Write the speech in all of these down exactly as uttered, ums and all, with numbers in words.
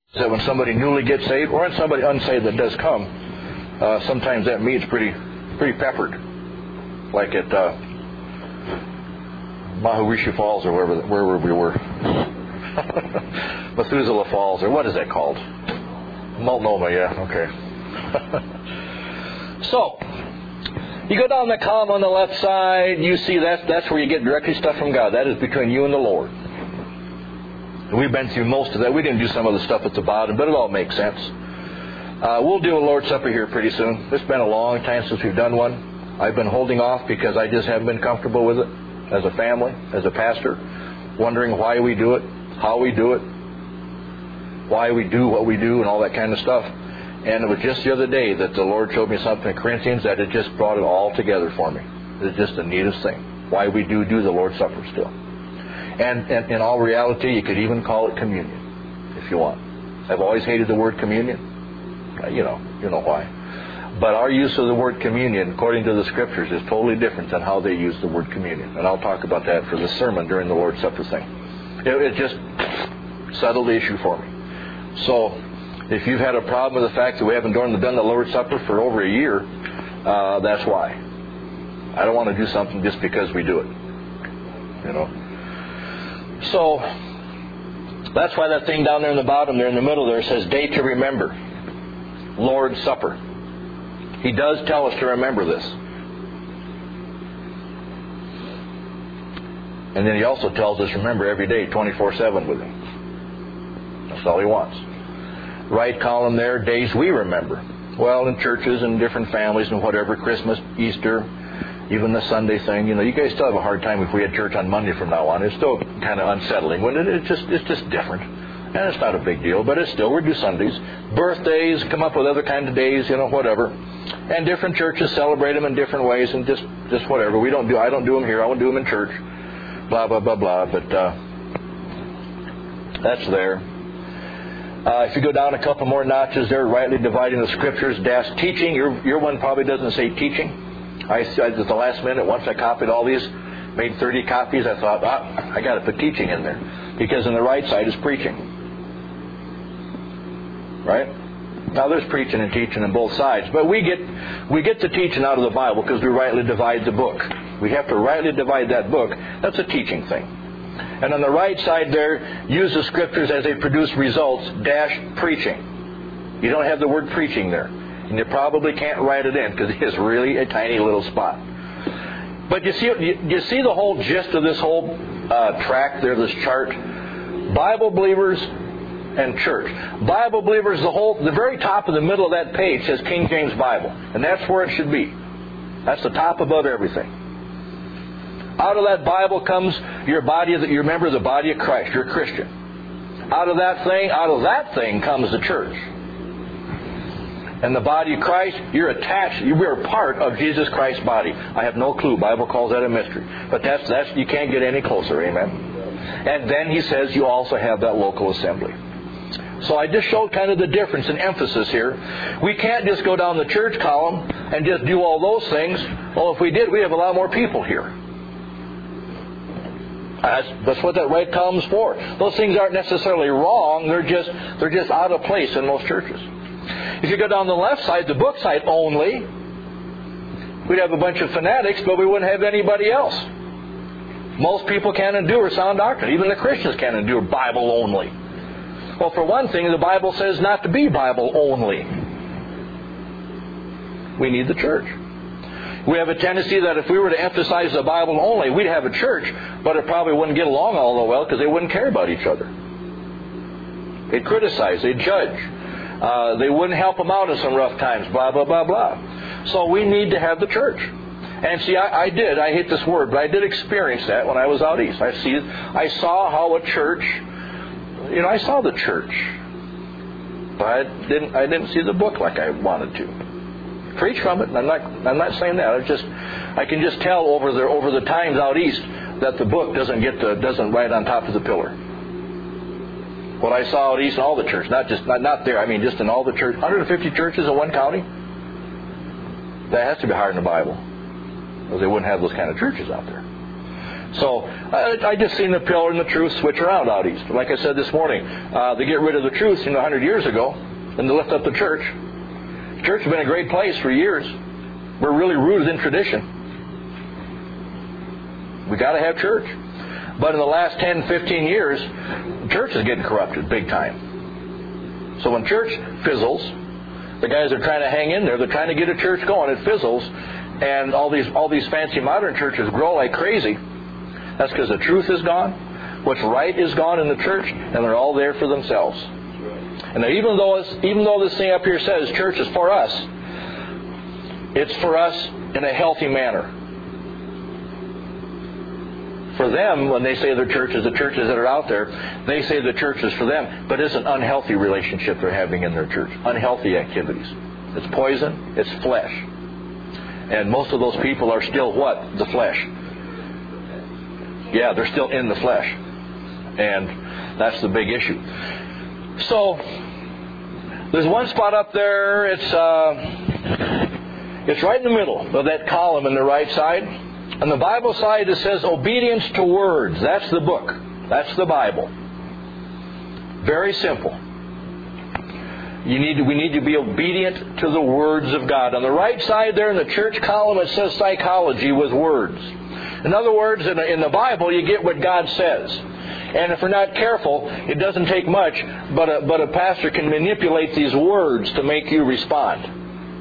that when somebody newly gets saved, or when somebody unsaved that does come, uh, sometimes that meat's pretty pretty peppered, like at uh, Maharishi Falls or wherever wherever we were, Methuselah Falls, or what is that called? Multnomah, yeah, okay. So, you go down the column on the left side, you see that's that's where you get directly stuff from God. That is between you and the Lord. We've been through most of that. We didn't do some of the stuff at the bottom, but it all makes sense. Uh, we'll do a Lord's Supper here pretty soon. It's been a long time since we've done one. I've been holding off because I just haven't been comfortable with it as a family, as a pastor, wondering why we do it, how we do it, why we do what we do, and all that kind of stuff. And it was just the other day that the Lord showed me something in Corinthians that it just brought it all together for me. It's just the neatest thing. Why we do do the Lord's Supper still. And, and in all reality, you could even call it communion, if you want. I've always hated the word communion. You know, you know why. But our use of the word communion, according to the Scriptures, is totally different than how they use the word communion. And I'll talk about that for the sermon during the Lord's Supper thing. It, it just settled the issue for me. So, if you've had a problem with the fact that we haven't done the Lord's Supper for over a year, uh, that's why. I don't want to do something just because we do it. You know. So, that's why that thing down there in the bottom there in the middle there says day to remember. Lord's Supper. He does tell us to remember this. And then He also tells us remember every day, twenty-four seven with Him. That's all He wants. Right column there, days we remember. Well, in churches and different families and whatever, Christmas, Easter, even the Sunday thing, you know, you guys still have a hard time if we had church on Monday from now on. It's still kind of unsettling. When it, it's just it's just different. And it's not a big deal, but it's still, we do Sundays. Birthdays, come up with other kinds of days, you know, whatever. And different churches celebrate them in different ways and just, just whatever. We don't do, I don't do them here, I won't do them in church. Blah, blah, blah, blah. But uh, that's there. Uh, if you go down a couple more notches there, rightly dividing the Scriptures, dash teaching. Your your one probably doesn't say teaching. I, I at the last minute, once I copied all these, made thirty copies, I thought, ah, I got to put teaching in there. Because on the right side is preaching. Right? Now there's preaching and teaching on both sides. But we get we get the teaching out of the Bible because we rightly divide the book. We have to rightly divide that book. That's a teaching thing. And on the right side there, use the Scriptures as they produce results, dash preaching. You don't have the word preaching there. And you probably can't write it in because it is really a tiny little spot. But you see, you, you see the whole gist of this whole uh, track there, this chart? Bible believers and church. Bible believers, the whole, the very top of the middle of that page says King James Bible. And that's where it should be. That's the top above everything. Out of that Bible comes your body, you're a member of the body of Christ. You're a Christian. Out of that thing, out of that thing comes the church. And the body of Christ, you're attached, you're part of Jesus Christ's body. I have no clue. The Bible calls that a mystery. But that's, that's, you can't get any closer, amen? And then He says you also have that local assembly. So I just showed kind of the difference in emphasis here. We can't just go down the church column and just do all those things. Well, if we did, we'd have a lot more people here. That's, that's what that right column's for. Those things aren't necessarily wrong. They're just they're just out of place in most churches. If you go down the left side, the book side only, we'd have a bunch of fanatics, but we wouldn't have anybody else. Most people can't endure sound doctrine. Even the Christians can't endure Bible only. Well, for one thing, the Bible says not to be Bible only. We need the church. We have a tendency that if we were to emphasize the Bible only, we'd have a church, but it probably wouldn't get along all that well because they wouldn't care about each other. They'd criticize, they'd judge. Uh, they wouldn't help them out in some rough times, blah, blah, blah, blah. So we need to have the church. And see, I, I did, I hate this word, but I did experience that when I was out east. I see, I saw how a church, you know, I saw the church, but I didn't, I didn't see the book like I wanted to. Preach from it. I'm not, I'm not saying that. I just, I can just tell over the over the times out east that the book doesn't get the, doesn't write on top of the pillar. What I saw out east in all the churches, not just not not there. I mean, just in all the church, one hundred fifty churches in one county. That has to be higher in the Bible, or they wouldn't have those kind of churches out there. So I, I just seen the pillar and the truth switch around out east. Like I said this morning, uh, they get rid of the truth, you know, one hundred years ago, and they lift up the church. The church has been a great place for years. We're really rooted in tradition. We got to have church. But in the last ten, fifteen years, the church is getting corrupted big time. So when church fizzles, the guys are trying to hang in there. They're trying to get a church going. It fizzles, and all these all these fancy modern churches grow like crazy. That's because the truth is gone. What's right is gone in the church, and they're all there for themselves. And even though it's, even though this thing up here says church is for us, it's for us in a healthy manner. For them, when they say the churches, the churches that are out there, they say the church is for them, but it's an unhealthy relationship they're having in their church. Unhealthy activities. It's poison. It's flesh. And most of those people are still what? The flesh. Yeah, they're still in the flesh. And that's the big issue. So, there's one spot up there. It's uh, it's right in the middle of that column on the right side. On the Bible side, it says obedience to words. That's the book. That's the Bible. Very simple. You need to, we need to be obedient to the words of God. On the right side there in the church column, it says psychology with words. In other words, in the, in the Bible, you get what God says. And if we're not careful, it doesn't take much, but a, but a pastor can manipulate these words to make you respond.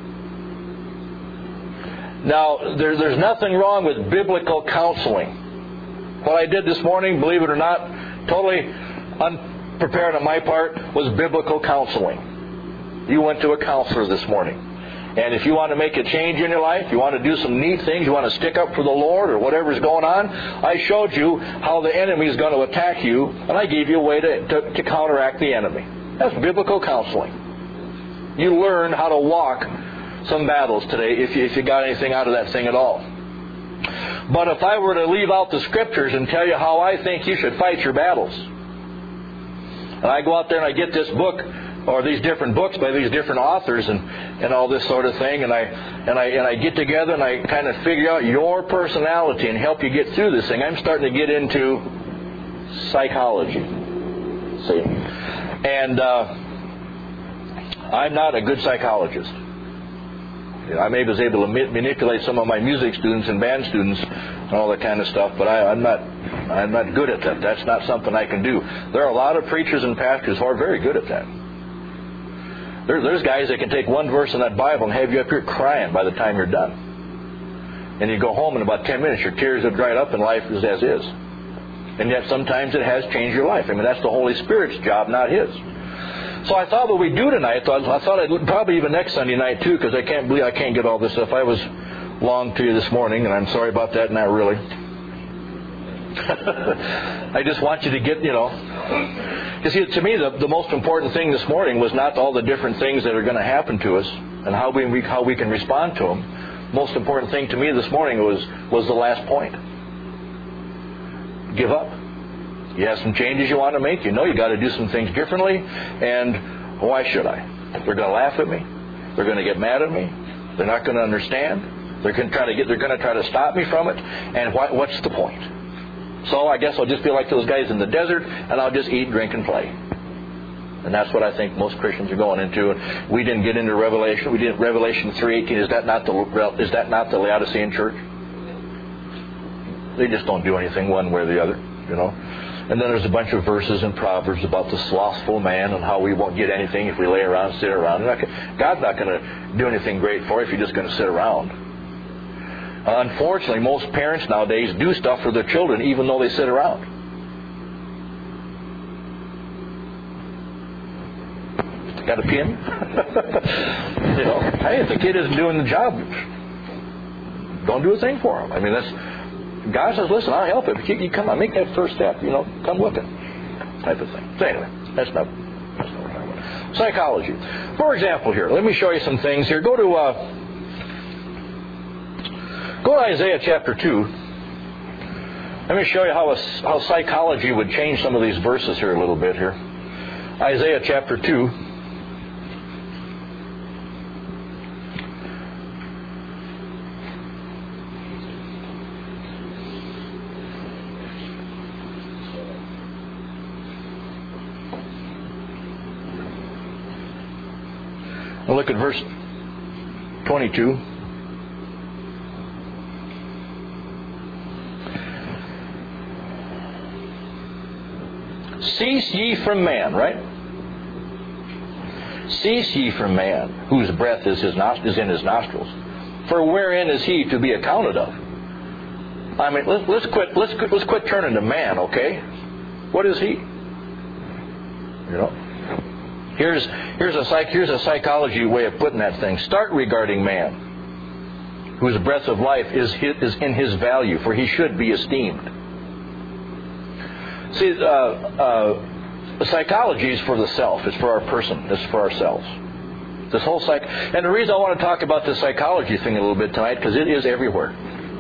Now, there, there's nothing wrong with biblical counseling. What I did this morning, believe it or not, totally unprepared on my part, was biblical counseling. You went to a counselor this morning. And if you want to make a change in your life, you want to do some neat things, you want to stick up for the Lord or whatever's going on, I showed you how the enemy is going to attack you, and I gave you a way to, to, to counteract the enemy. That's biblical counseling. You learn how to walk some battles today if you, if you got anything out of that thing at all. But if I were to leave out the Scriptures and tell you how I think you should fight your battles, and I go out there and I get this book or these different books by these different authors and, and all this sort of thing, and I and I and I get together and I kind of figure out your personality and help you get through this thing, I'm starting to get into psychology. See? And uh, I'm not a good psychologist. I maybe was able to manipulate some of my music students and band students and all that kind of stuff, but I, I'm not I'm not good at that. That's not something I can do. There are a lot of preachers and pastors who are very good at that. There, there's guys that can take one verse in that Bible and have you up here crying by the time you're done. And you go home in about ten minutes, your tears have dried up and life is as is. And yet sometimes it has changed your life. I mean, that's the Holy Spirit's job, not His. So I thought what we'd do tonight, I thought, I thought I'd probably even next Sunday night too, because I can't believe I can't get all this stuff. I was long to you this morning, and I'm sorry about that, not really. I just want you to get, you know. You see, to me, the, the most important thing this morning was not all the different things that are going to happen to us and how we how we can respond to them. Most important thing to me this morning was, was the last point. Give up. You have some changes you want to make. You know you got to do some things differently. And why should I? They're going to laugh at me. They're going to get mad at me. They're not going to understand. They're going to try to get. They're going to try to stop me from it. And why, what's the point? So I guess I'll just be like those guys in the desert, and I'll just eat, drink, and play. And that's what I think most Christians are going into. And we didn't get into Revelation. We did Revelation three eighteen. Is that not the is that not the Laodicean church? They just don't do anything one way or the other, you know. And then there's a bunch of verses in Proverbs about the slothful man and how we won't get anything if we lay around, sit around. God's not going to do anything great for you if you're just going to sit around. Uh, unfortunately, most parents nowadays do stuff for their children even though they sit around. Got a pin? You know, hey, if the kid isn't doing the job, don't do a thing for him. I mean, that's... God says, listen, I'll help him. You, you come on, make that first step, you know, come with it. Type of thing. So anyway, that's not, that's not what I'm talking about. Psychology. For example here, let me show you some things here. Go to, uh, go to Isaiah chapter two. Let me show you how, a, how psychology would change some of these verses here a little bit here. Isaiah chapter two. Now look at verse twenty-two. Cease ye from man, right? Cease ye from man, whose breath is, his nost- is in his nostrils. For wherein is he to be accounted of? I mean, let's, let's quit. Let's quit, let's quit turning to man, okay? What is he? You know. Here's here's a psych here's a psychology way of putting that thing. Start regarding man, whose breath of life is his, is in his value, for he should be esteemed. See, uh, uh, psychology is for the self. It's for our person. It's for ourselves. This whole psych, and the reason I want to talk about this psychology thing a little bit tonight, because it is everywhere.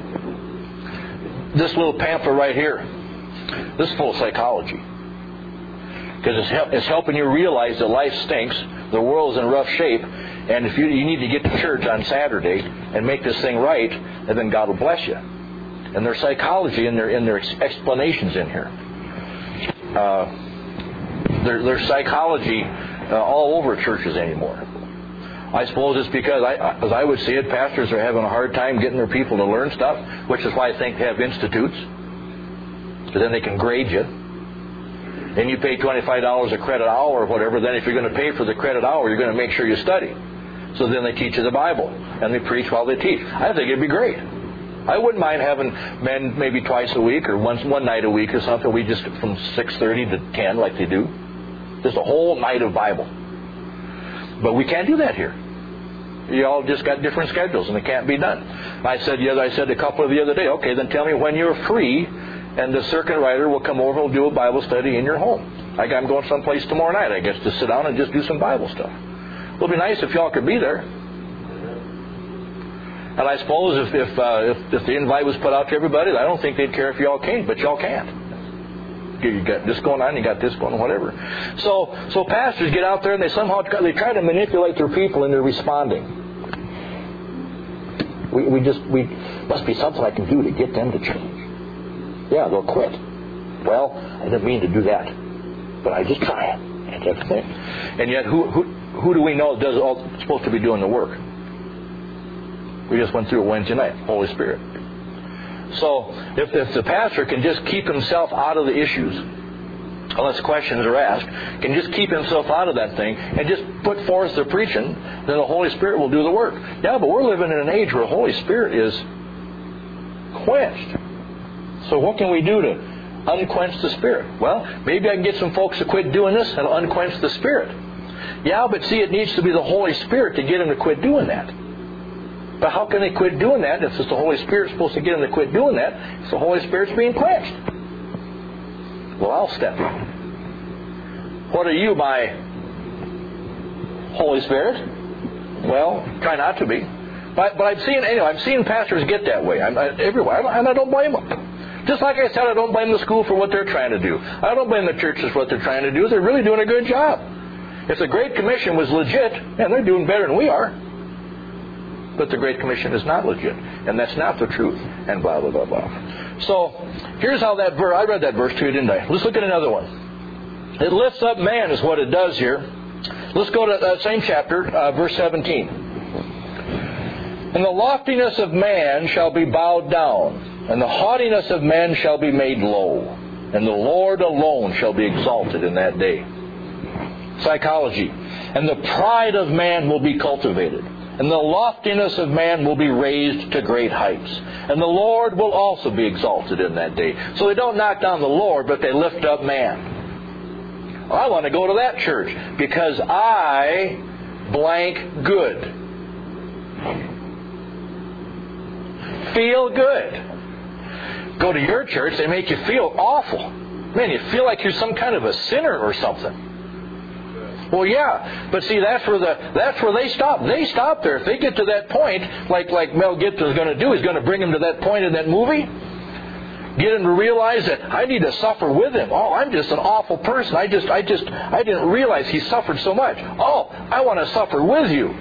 This little pamphlet right here, this is full of psychology, because it's, help, it's helping you realize that life stinks, the world's in rough shape, and if you you need to get to church on Saturday and make this thing right, and then God will bless you. And there's psychology and their in their explanations in here. Uh, there, there's psychology uh, all over churches anymore. I suppose it's because, I, as I would see it, pastors are having a hard time getting their people to learn stuff, which is why I think they have institutes, because then they can grade you. And you pay twenty-five dollars a credit hour or whatever, then if you're going to pay for the credit hour, you're going to make sure you study. So then they teach you the Bible, and they preach while they teach. I think it'd be great. I wouldn't mind having men maybe twice a week or once one night a week or something. We just from six thirty to ten like they do. Just a whole night of Bible. But we can't do that here. You all just got different schedules, and it can't be done. I said the other, I said a couple of the other day, okay, then tell me when you're free, and the circuit rider will come over and will do a Bible study in your home. Like I'm going someplace tomorrow night, I guess, to sit down and just do some Bible stuff. It'll be nice if y'all could be there. And I suppose if if, uh, if if the invite was put out to everybody, I don't think they'd care if y'all came, but y'all can't. You got this going on, you got this going on, whatever. So so pastors get out there and they somehow they try to manipulate their people into responding. We we just we must be something I can do to get them to change. Yeah, they'll quit. Well, I didn't mean to do that, but I just try it. And that's the thing. And yet, who who who do we know does all supposed to be doing the work? We just went through it Wednesday night. Holy Spirit. So, if, if the pastor can just keep himself out of the issues, unless questions are asked, can just keep himself out of that thing and just put forth the preaching, then the Holy Spirit will do the work. Yeah, but we're living in an age where the Holy Spirit is quenched. So what can we do to unquench the Spirit? Well, maybe I can get some folks to quit doing this and unquench the Spirit. Yeah, but see, it needs to be the Holy Spirit to get them to quit doing that. But how can they quit doing that if it's the Holy Spirit supposed to get them to quit doing that if the Holy Spirit's being quenched? Well, I'll step in. What are you, my Holy Spirit? Well, try not to be. But, but I've seen, anyway, I've seen pastors get that way. I'm, I, everywhere, and I don't blame them. Just like I said, I don't blame the school for what they're trying to do. I don't blame the churches for what they're trying to do. They're really doing a good job. If the Great Commission was legit, and they're doing better than we are. But the Great Commission is not legit, and that's not the truth, and blah, blah, blah, blah. So, here's how that verse, I read that verse to you, didn't I? Let's look at another one. It lifts up man is what it does here. Let's go to that same chapter, uh, verse seventeen. And the loftiness of man shall be bowed down, and the haughtiness of men shall be made low, and the Lord alone shall be exalted in that day. Psychology. And the pride of man will be cultivated. And the loftiness of man will be raised to great heights. And the Lord will also be exalted in that day. So they don't knock down the Lord, but they lift up man. Well, I want to go to that church because I blank good. Feel good. Go to your church, they make you feel awful. Man, you feel like you're some kind of a sinner or something. Well, yeah, but see, that's where the that's where they stop. They stop there. If they get to that point, like like Mel Gibson is going to do, he's going to bring them to that point in that movie, get them to realize that I need to suffer with him. Oh, I'm just an awful person. I just I just I didn't realize he suffered so much. Oh, I want to suffer with you.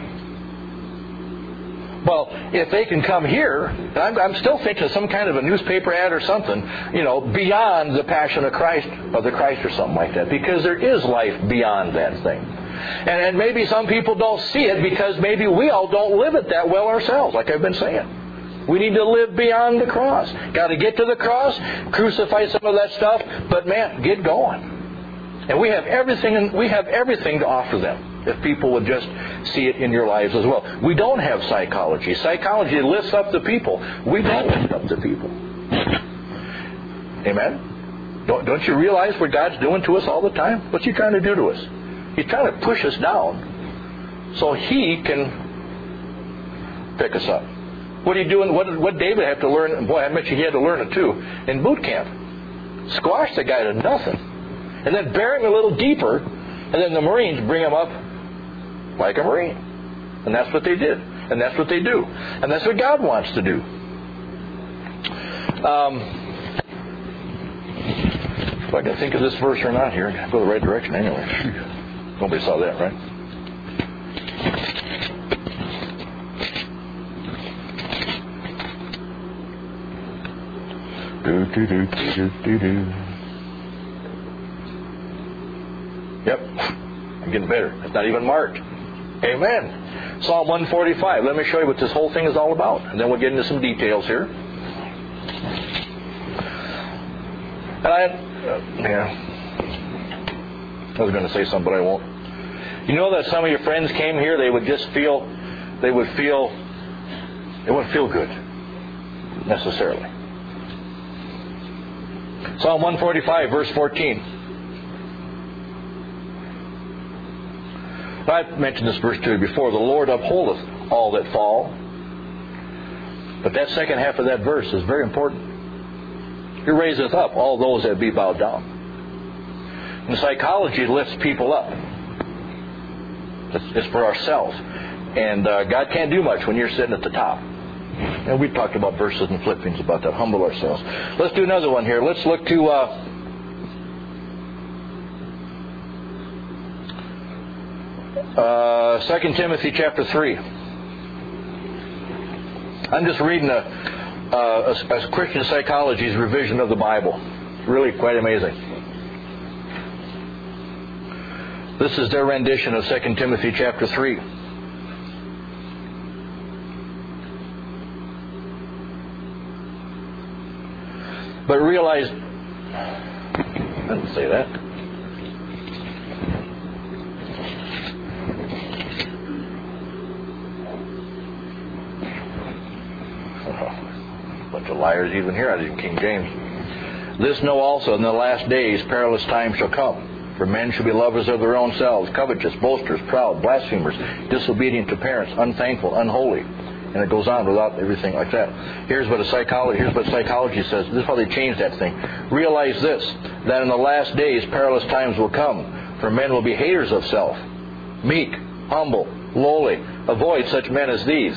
Well, if they can come here, and I'm, I'm still thinking of some kind of a newspaper ad or something, you know, beyond the Passion of Christ, of the Christ or something like that, because there is life beyond that thing. And, and maybe some people don't see it because maybe we all don't live it that well ourselves, like I've been saying. We need to live beyond the cross. Got to get to the cross, crucify some of that stuff, but man, get going. And we have everything. We have everything to offer them if people would just see it in your lives as well. We don't have psychology. Psychology lifts up the people. We don't lift up the people. Amen. Don't, don't you realize what God's doing to us all the time? What's He trying to do to us? He's trying to push us down so He can pick us up. What are you doing? What did what David have to learn? Boy, I bet you he had to learn it too in boot camp. Squash the guy to nothing, and then bury him a little deeper, and then the Marines bring him up like a Marine, and that's what they did, and that's what they do, and that's what God wants to do. Um, if I can think of this verse or not here, I go the right direction anyway. Nobody saw that, right? Do, do, do, do, do, do. Yep, I'm getting better. It's not even marked. Amen. Psalm one forty-five. Let me show you what this whole thing is all about, and then we'll get into some details here. And I, uh, yeah, I was going to say something, but I won't. You know that some of your friends came here, they would just feel, they would feel, they wouldn't feel good, necessarily. Psalm one forty-five, verse fourteen. I've mentioned this verse to you before. The Lord upholdeth all that fall. But that second half of that verse is very important. He raiseth up all those that be bowed down. And psychology lifts people up. It's, it's for ourselves. And uh, God can't do much when you're sitting at the top. And we talked about verses in Philippians about that. Humble ourselves. Let's do another one here. Let's look to uh, uh, Second Timothy chapter three. I'm just reading a, a, a Christian psychology's revision of the Bible. It's really quite amazing. This is their rendition of Second Timothy chapter three. But realize, I didn't say that. Oh, bunch of liars even here out of King James. This know also, in the last days perilous times shall come. For men shall be lovers of their own selves, covetous, boasters, proud, blasphemers, disobedient to parents, unthankful, unholy. And it goes on without everything like that. Here's what a psychology, here's what psychology says. This is how they changed that thing. Realize this, that in the last days perilous times will come. For men will be haters of self, meek, humble, lowly. Avoid such men as these.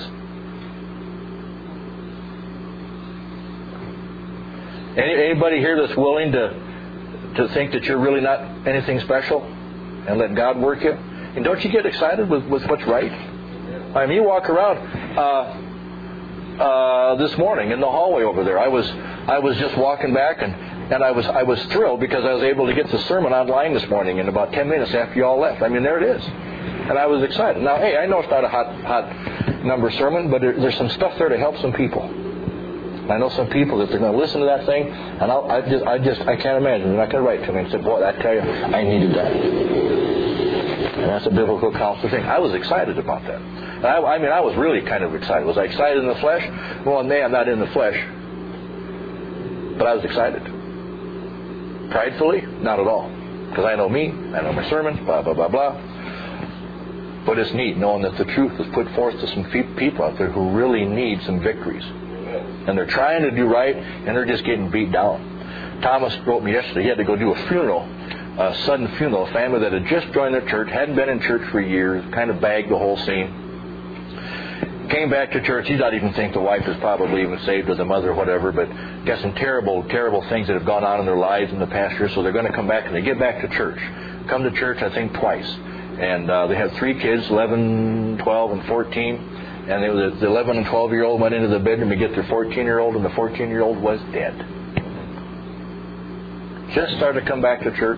Any, anybody here that's willing to, to think that you're really not anything special and let God work you? And don't you get excited with, with what's right? I mean, you walk around uh, uh, this morning in the hallway over there. I was I was just walking back, and, and I was I was thrilled because I was able to get the sermon online this morning in about ten minutes after you all left. I mean, there it is, and I was excited. Now, hey, I know it's not a hot hot number sermon, but there, there's some stuff there to help some people. I know some people that they're going to listen to that thing, and I'll, I just I just I can't imagine they're not going to write to me and say, "Boy, I tell you, I needed that." And that's a biblical counsel thing. I was excited about that. I, I mean, I was really kind of excited. Was I excited in the flesh? Well, nay, I'm not in the flesh. But I was excited. Pridefully? Not at all. Because I know me, I know my sermons, blah, blah, blah, blah. But it's neat knowing that the truth is put forth to some people out there who really need some victories. And they're trying to do right, and they're just getting beat down. Thomas wrote me yesterday. He had to go do a funeral, a sudden funeral. A family that had just joined their church, hadn't been in church for years, kind of bagged the whole scene. Came back to church. He doesn't even think the wife is probably even saved or the mother or whatever, but got some terrible, terrible things that have gone on in their lives in the past year, so they're going to come back, and they get back to church. Come to church, I think, twice. And uh, they had three kids, eleven, twelve, and fourteen. And they, the eleven and twelve-year-old went into the bedroom to get their fourteen-year-old, and the fourteen-year-old was dead. Just started to come back to church,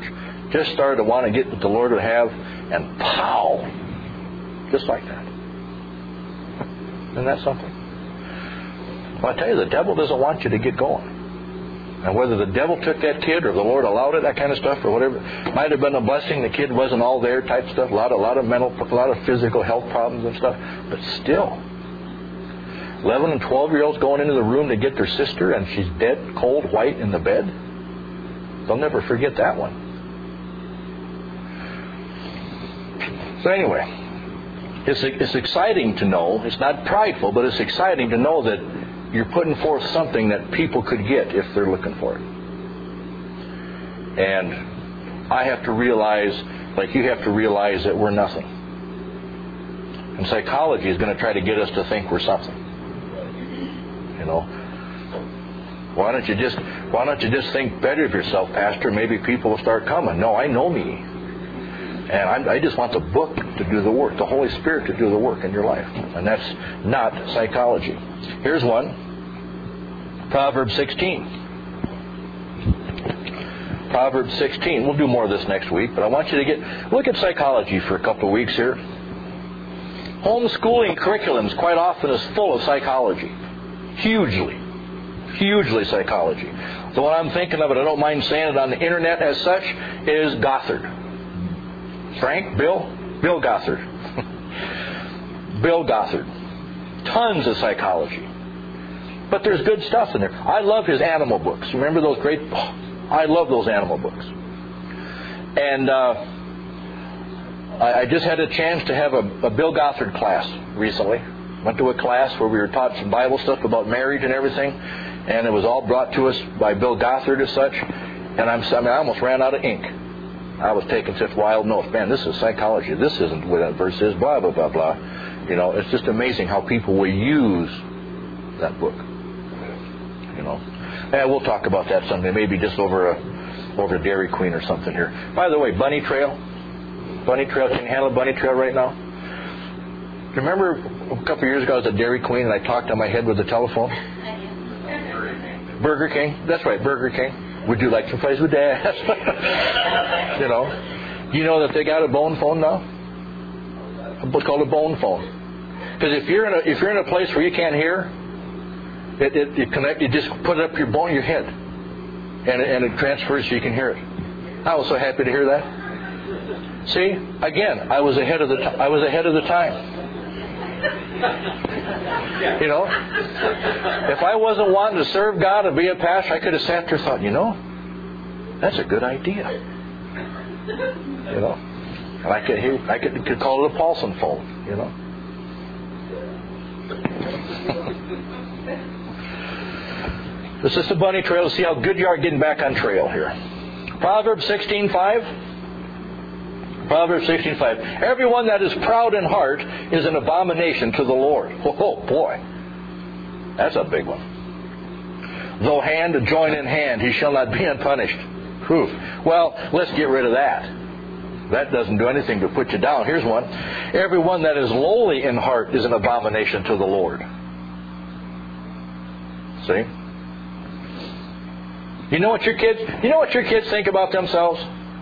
just started to want to get what the Lord would have, and pow! Just like that. Isn't that something? Well, I tell you, the devil doesn't want you to get going. And whether the devil took that kid or the Lord allowed it, that kind of stuff, or whatever, might have been a blessing. The kid wasn't all there, type stuff. A lot, a lot of mental, a lot of physical health problems and stuff. But still, eleven and twelve year olds going into the room to get their sister, and she's dead, cold, white in the bed. They'll never forget that one. So anyway, it's it's exciting to know. It's not prideful, but it's exciting to know that you're putting forth something that people could get if they're looking for it. And I have to realize, like you have to realize, that we're nothing. And psychology is going to try to get us to think we're something. You know, why don't you just why don't you just think better of yourself, Pastor? Maybe people will start coming. No, I know me, and I'm, I just want the book to do the work, the Holy Spirit to do the work in your life, and that's not psychology. Here's one. Proverbs sixteen. Proverbs sixteen. We'll do more of this next week, but I want you to get look at psychology for a couple of weeks here. Homeschooling curriculums quite often is full of psychology. Hugely. Hugely psychology. The one I'm thinking of, and I don't mind saying it on the internet as such, is Gothard. Frank? Bill? Bill Gothard. Bill Gothard. Tons of psychology. But there's good stuff in there. I love his animal books. Remember those great... Oh, I love those animal books. And uh, I, I just had a chance to have a, a Bill Gothard class recently. Went to a class where we were taught some Bible stuff about marriage and everything. And it was all brought to us by Bill Gothard as such. And I'm, I mean, I almost ran out of ink. I was taking such wild notes. Man, this is psychology. This isn't what that verse is. Blah, blah, blah, blah. You know, it's just amazing how people will use that book. You know, and we'll talk about that someday. Maybe just over a over a Dairy Queen or something here. By the way, Bunny Trail, Bunny Trail. Can you handle Bunny Trail right now? Remember a couple of years ago I was at Dairy Queen and I talked on my head with the telephone. Burger King. That's right, Burger King. Would you like some fries with Dad? You know, you know that they got a bone phone now. What's called a bone phone. Because if you're in a if you're in a place where you can't hear. It, it, it connect, you just put it up your bone, your head, and it, and it transfers so you can hear it. I was so happy to hear that. See, again, I was ahead of the I was ahead of the time. You know, if I wasn't wanting to serve God and be a pastor, I could have sat there and thought, you know, that's a good idea. You know, and I could hear, I could, could call it a Paulson phone. You know. This is the bunny trail to see how good you are getting back on trail here. Proverbs sixteen five. Proverbs sixteen five. Everyone that is proud in heart is an abomination to the Lord. Oh, boy. That's a big one. Though hand join in hand, he shall not be unpunished. Whew. Well, let's get rid of that. That doesn't do anything to put you down. Here's one. Everyone that is lowly in heart is an abomination to the Lord. See? You know what your kids, you know what your kids think about themselves?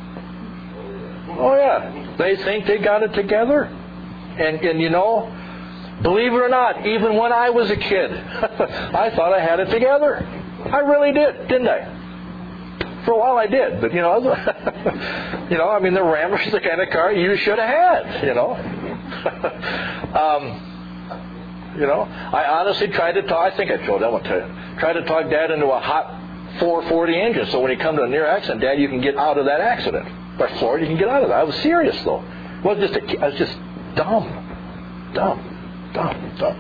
Oh yeah, they think they got it together. And and you know, believe it or not, even when I was a kid, I thought I had it together. I really did, didn't I? For a while I did, but you know, you know, I mean, the Ram was the kind of car you should have had. You know, um, you know, I honestly tried to talk. I think I told that one to tried to talk Dad into a hot four forty engine, so when you come to a near accident, Dad, you can get out of that accident. By Florida, you can get out of that. I was serious though. It wasn't just a, I was just dumb, dumb, dumb, dumb.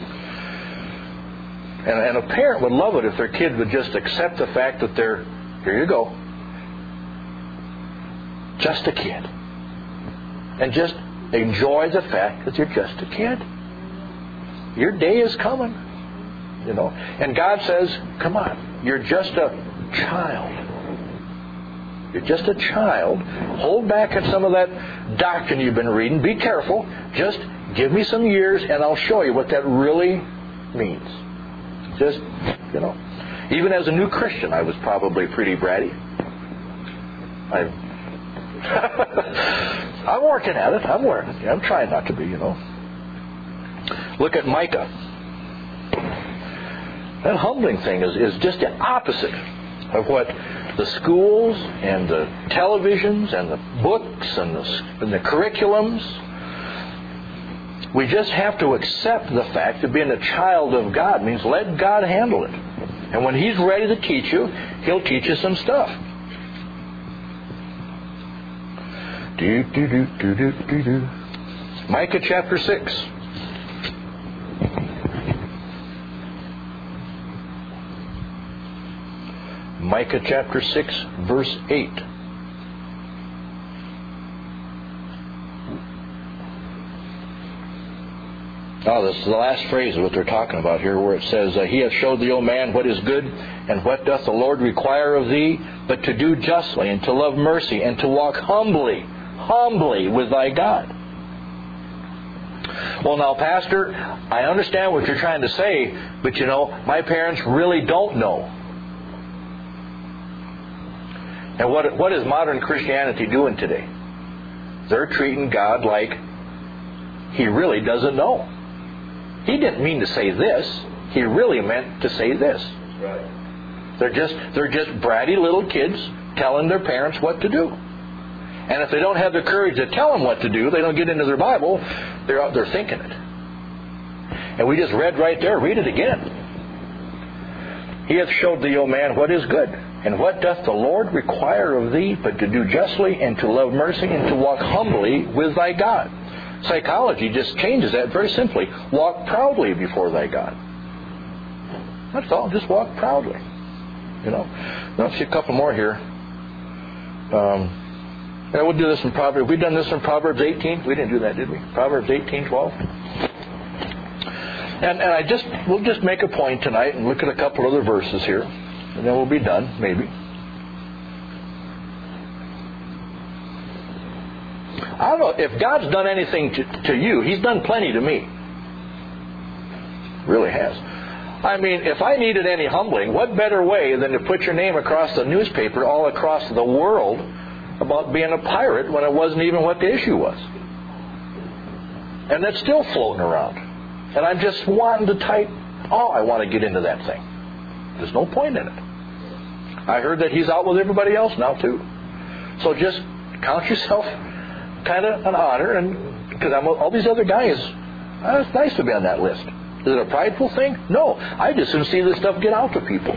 And, and a parent would love it if their kid would just accept the fact that they're, here you go, just a kid, and just enjoy the fact that you're just a kid. Your day is coming, you know. And God says, come on. You're just a child. You're just a child. Hold back on some of that doctrine you've been reading. Be careful. Just give me some years and I'll show you what that really means. Just, you know. Even as a new Christian, I was probably pretty bratty. I I'm working at it. I'm working. I'm trying not to be, you know. Look at Micah. That humbling thing is, is just the opposite of what the schools and the televisions and the books and the, and the curriculums. We just have to accept the fact that being a child of God means let God handle it. And when He's ready to teach you, He'll teach you some stuff. Do, do, do, do, do, do, do. Micah chapter six. Micah chapter six, verse eight. Oh, this is the last phrase of what they're talking about here, where it says, uh, He hath showed thee, O man, what is good, and what doth the Lord require of thee, but to do justly, and to love mercy, and to walk humbly, humbly with thy God. Well, now, Pastor, I understand what you're trying to say, but you know, my parents really don't know. And what what is modern Christianity doing today? They're treating God like He really doesn't know. He didn't mean to say this. He really meant to say this. Right. They're just they're just bratty little kids telling their parents what to do. And if they don't have the courage to tell them what to do, they don't get into their Bible, they're out there thinking it. And we just read right there, read it again. He hath showed thee, O man, what is good. And what doth the Lord require of thee, but to do justly, and to love mercy, and to walk humbly with thy God. Psychology just changes that very simply. Walk proudly before thy God. That's all. Just walk proudly. You know. Let's see a couple more here. Um, and we'll do this in Proverbs. Have we done this in Proverbs eighteen? We didn't do that, did we? Proverbs eighteen, twelve. And, and I just we'll just make a point tonight and look at a couple other verses here, and then we'll be done, maybe. I don't know, if God's done anything to, to you, He's done plenty to me. Really has. I mean, if I needed any humbling, what better way than to put your name across the newspaper all across the world about being a pirate when it wasn't even what the issue was? And that's still floating around. And I'm just wanting to type, oh, I want to get into that thing. There's no point in it. I heard that he's out with everybody else now, too. So just count yourself kind of an honor, and because I'm all these other guys, oh, it's nice to be on that list. Is it a prideful thing? No. I just didn't see this stuff get out to people.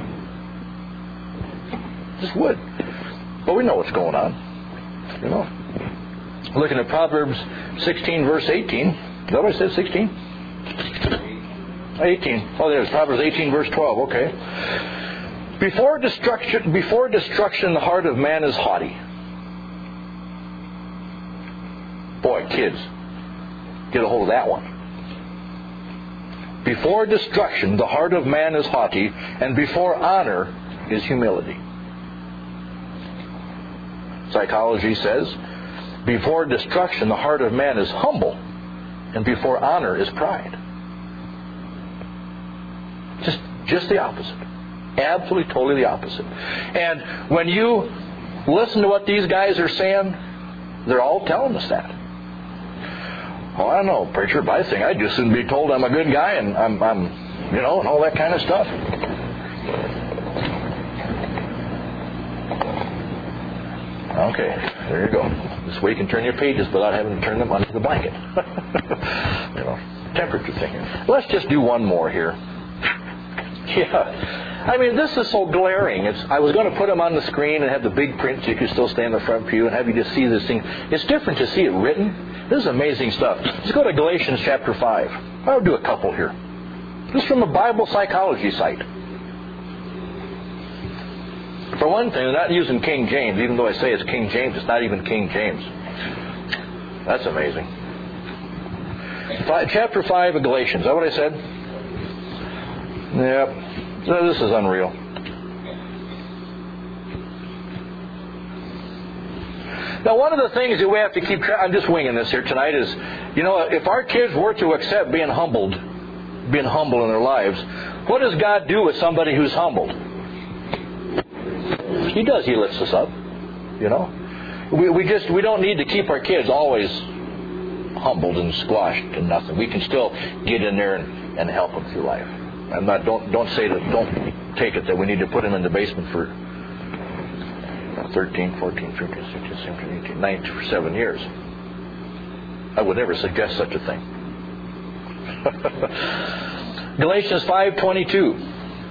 Just would. But we know what's going on. You know. Looking at Proverbs sixteen, verse eighteen. Is that what I said, sixteen? eighteen. Oh, there's Proverbs eighteen, verse twelve. Okay. Before destruction, before destruction, the heart of man is haughty. Boy, kids, get a hold of that one. Before destruction, the heart of man is haughty, and before honor is humility. Psychology says, before destruction, the heart of man is humble, and before honor is pride. Just, just the opposite. Absolutely, totally the opposite. And when you listen to what these guys are saying, they're all telling us that. Oh, I don't know, preacher, but I think I just shouldn't be told I'm a good guy and I'm, I'm, you know, and all that kind of stuff. Okay, there you go. This way you can turn your pages without having to turn them under the blanket. You know, temperature thing. Let's just do one more here. Yeah. I mean, this is so glaring. It's, I was going to put them on the screen and have the big print so you could still stay in the front pew and have you just see this thing. It's different to see it written. This is amazing stuff. Let's go to Galatians chapter five. I'll do a couple here. This is from a Bible psychology site. For one thing, they're not using King James. Even though I say it's King James, it's not even King James. That's amazing. Five, chapter five of Galatians. Is that what I said? Yep. This is unreal. Now, one of the things that we have to keep track, I'm just winging this here tonight, is, you know, if our kids were to accept being humbled, being humble in their lives, what does God do with somebody who's humbled? He does. He lifts us up, you know. we, we just we don't need to keep our kids always humbled and squashed and nothing. We can still get in there and, and help them through life. I'm not don't don't say that don't take it that we need to put them in the basement for thirteen, fourteen, fifteen, sixteen, seventeen, eighteen, nineteen for seven years. I would never suggest such a thing. Galatians five twenty-two.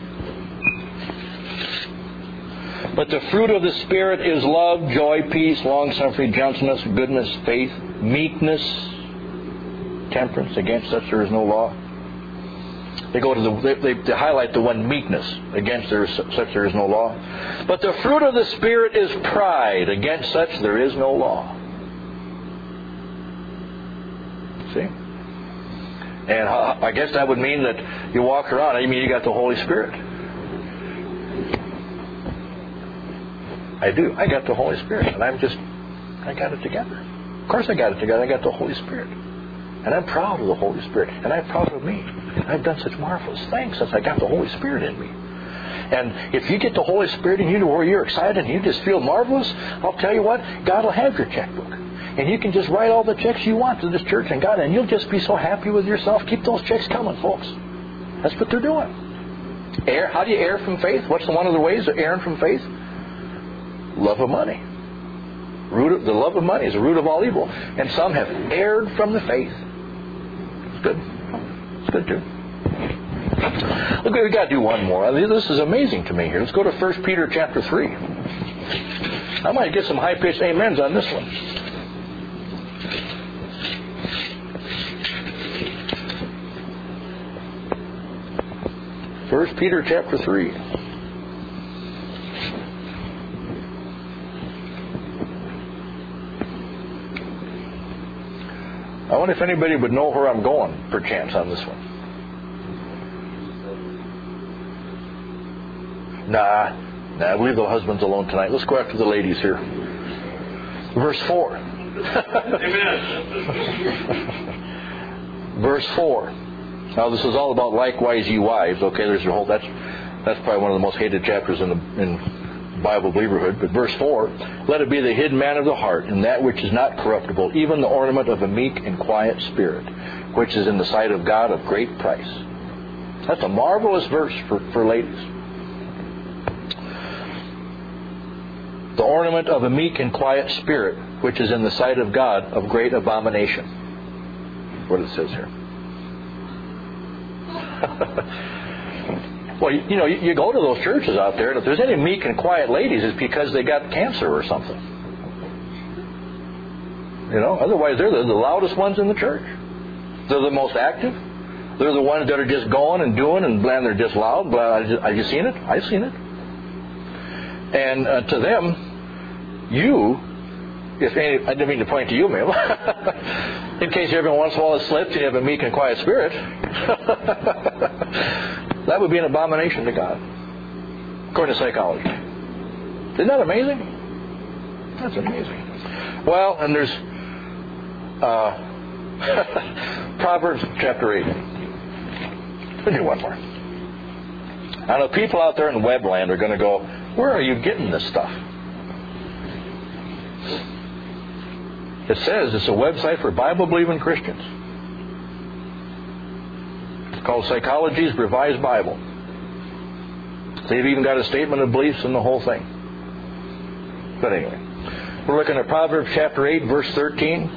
But the fruit of the Spirit is love, joy, peace, long-suffering, gentleness, goodness, faith, meekness, temperance. Against such there is no law. They go to the they, they highlight the one meekness. Against there is, such there is no law. But the fruit of the Spirit is pride. Against such there is no law. See? And I guess that would mean that you walk around. I mean, you got the Holy Spirit. I do. I got the Holy Spirit, and I'm just, I got it together. Of course I got it together. I got the Holy Spirit. And I'm proud of the Holy Spirit, and I'm proud of me. I've done such marvelous things since I got the Holy Spirit in me. And if you get the Holy Spirit in you to where you're excited and you just feel marvelous, I'll tell you what, God will have your checkbook. And you can just write all the checks you want to this church and God, and you'll just be so happy with yourself. Keep those checks coming, folks. That's what they're doing. Err, how do you err from faith? What's one of the ways of erring from faith? Love of money. Root of, the love of money is the root of all evil. And some have erred from the faith. It's good. It's good too. Look, we've got to do one more. This is amazing to me here. Let's go to First Peter chapter three. I might get some high-pitched amens on this one. First Peter chapter three. I wonder if anybody would know where I'm going, perchance, on this one. Nah, nah, leave the husbands alone tonight. Let's go after the ladies here. Verse four. Amen. Verse four. Now this is all about likewise ye wives. Okay, there's your whole. That's that's probably one of the most hated chapters in the in Bible believerhood. But verse four, let it be the hidden man of the heart, and that which is not corruptible, even the ornament of a meek and quiet spirit, which is in the sight of God of great price. That's a marvelous verse for, for ladies. The ornament of a meek and quiet spirit, which is in the sight of God of great abomination. That's what it says here. Well, you know, you go to those churches out there, and if there's any meek and quiet ladies, it's because they got cancer or something. You know, otherwise they're the, the loudest ones in the church. They're the most active. They're the ones that are just going and doing, and bland, they're just loud. Bland, have you seen it? I've seen it. And uh, to them, you, if any, I didn't mean to point to you, ma'am, in case every once in a while it slips and you have a meek and quiet spirit, that would be an abomination to God, according to psychology. Isn't that amazing? That's amazing. Well, and there's uh, Proverbs chapter eight. We'll do one more. I know people out there in Webland are going to go, where are you getting this stuff? It says it's a website for Bible-believing Christians. It's called Psychology's Revised Bible. They've even got a statement of beliefs in the whole thing. But anyway, we're looking at Proverbs chapter eight, verse thirteen.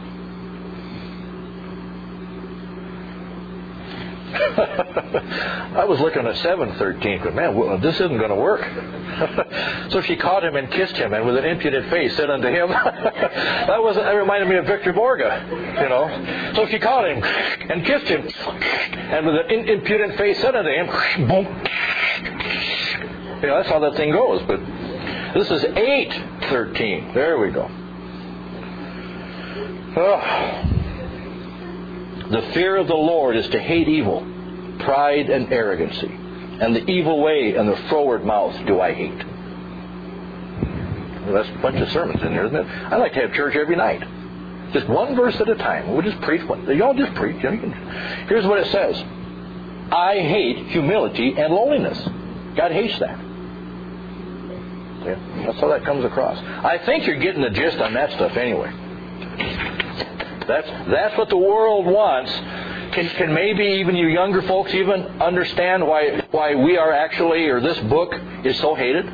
I was looking at seven thirteen, but man, this isn't going to work. So she caught him and kissed him, and with an impudent face said unto him, that was that reminded me of Victor Borga, you know. So she caught him and kissed him, and with an impudent face said unto him, boom. You know, that's how that thing goes. But this is eight thirteen. There we go. Oh. The fear of the Lord is to hate evil, pride and arrogancy, and the evil way and the froward mouth do I hate. Well, that's a bunch of sermons in there, isn't it? I like to have church every night. Just one verse at a time. We'll just preach one. Y'all just preach. You know, you can... Here's what it says. I hate humility and lowliness. God hates that. Yeah. That's how that comes across. I think you're getting the gist on that stuff anyway. That's that's what the world wants. Can, can maybe even you younger folks even understand why why we are actually, or this book is so hated?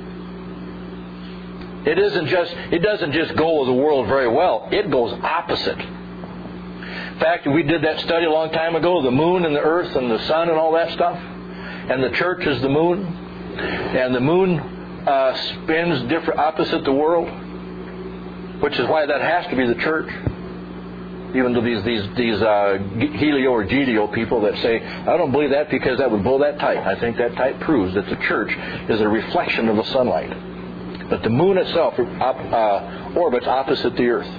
It isn't just it doesn't just go with the world very well. It goes opposite. In fact, we did that study a long time ago, the moon and the earth and the sun and all that stuff. And the church is the moon. And the moon uh, spins different opposite the world, which is why that has to be the church. Even to these these these uh, helio or gedeo people that say, I don't believe that because that would blow that type. I think that type proves that the church is a reflection of the sunlight. But the moon itself op, uh, orbits opposite the earth.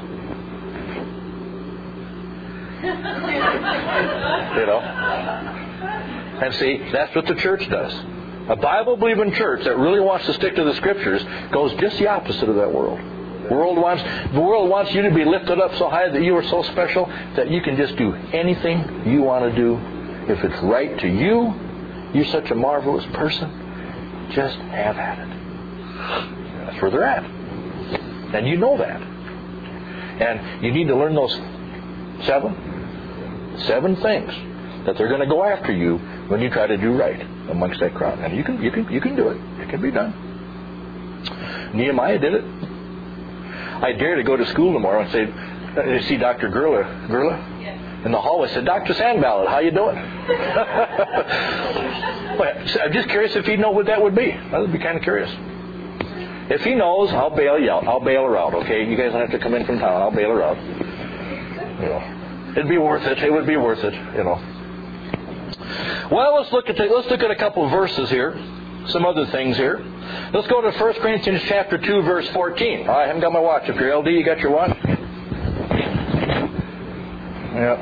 You know? And see, that's what the church does. A Bible-believing church that really wants to stick to the Scriptures goes just the opposite of that world. The world wants, the world wants you to be lifted up so high that you are so special that you can just do anything you want to do. If it's right to you, you're such a marvelous person, just have at it. That's where they're at. And you know that. And you need to learn those seven, seven things that they're going to go after you when you try to do right amongst that crowd. And you can, you can, you can do it. It can be done. Nehemiah did it. I dare to go to school tomorrow and say, uh, see Doctor Gerla, Gerla yes. in the hallway. I said, Doctor Sandballot, how you doing? Well, I'm just curious if he'd know what that would be. I would be kind of curious. If he knows, I'll bail you out. I'll bail her out. Okay, you guys don't have to come in from town. I'll bail her out. You know, it'd be worth it. It would be worth it. You know. Well, let's look at the, let's look at a couple of verses here. Some other things here. Let's go to First Corinthians chapter two, verse fourteen. I haven't got my watch up here. L D, you got your watch? Yeah.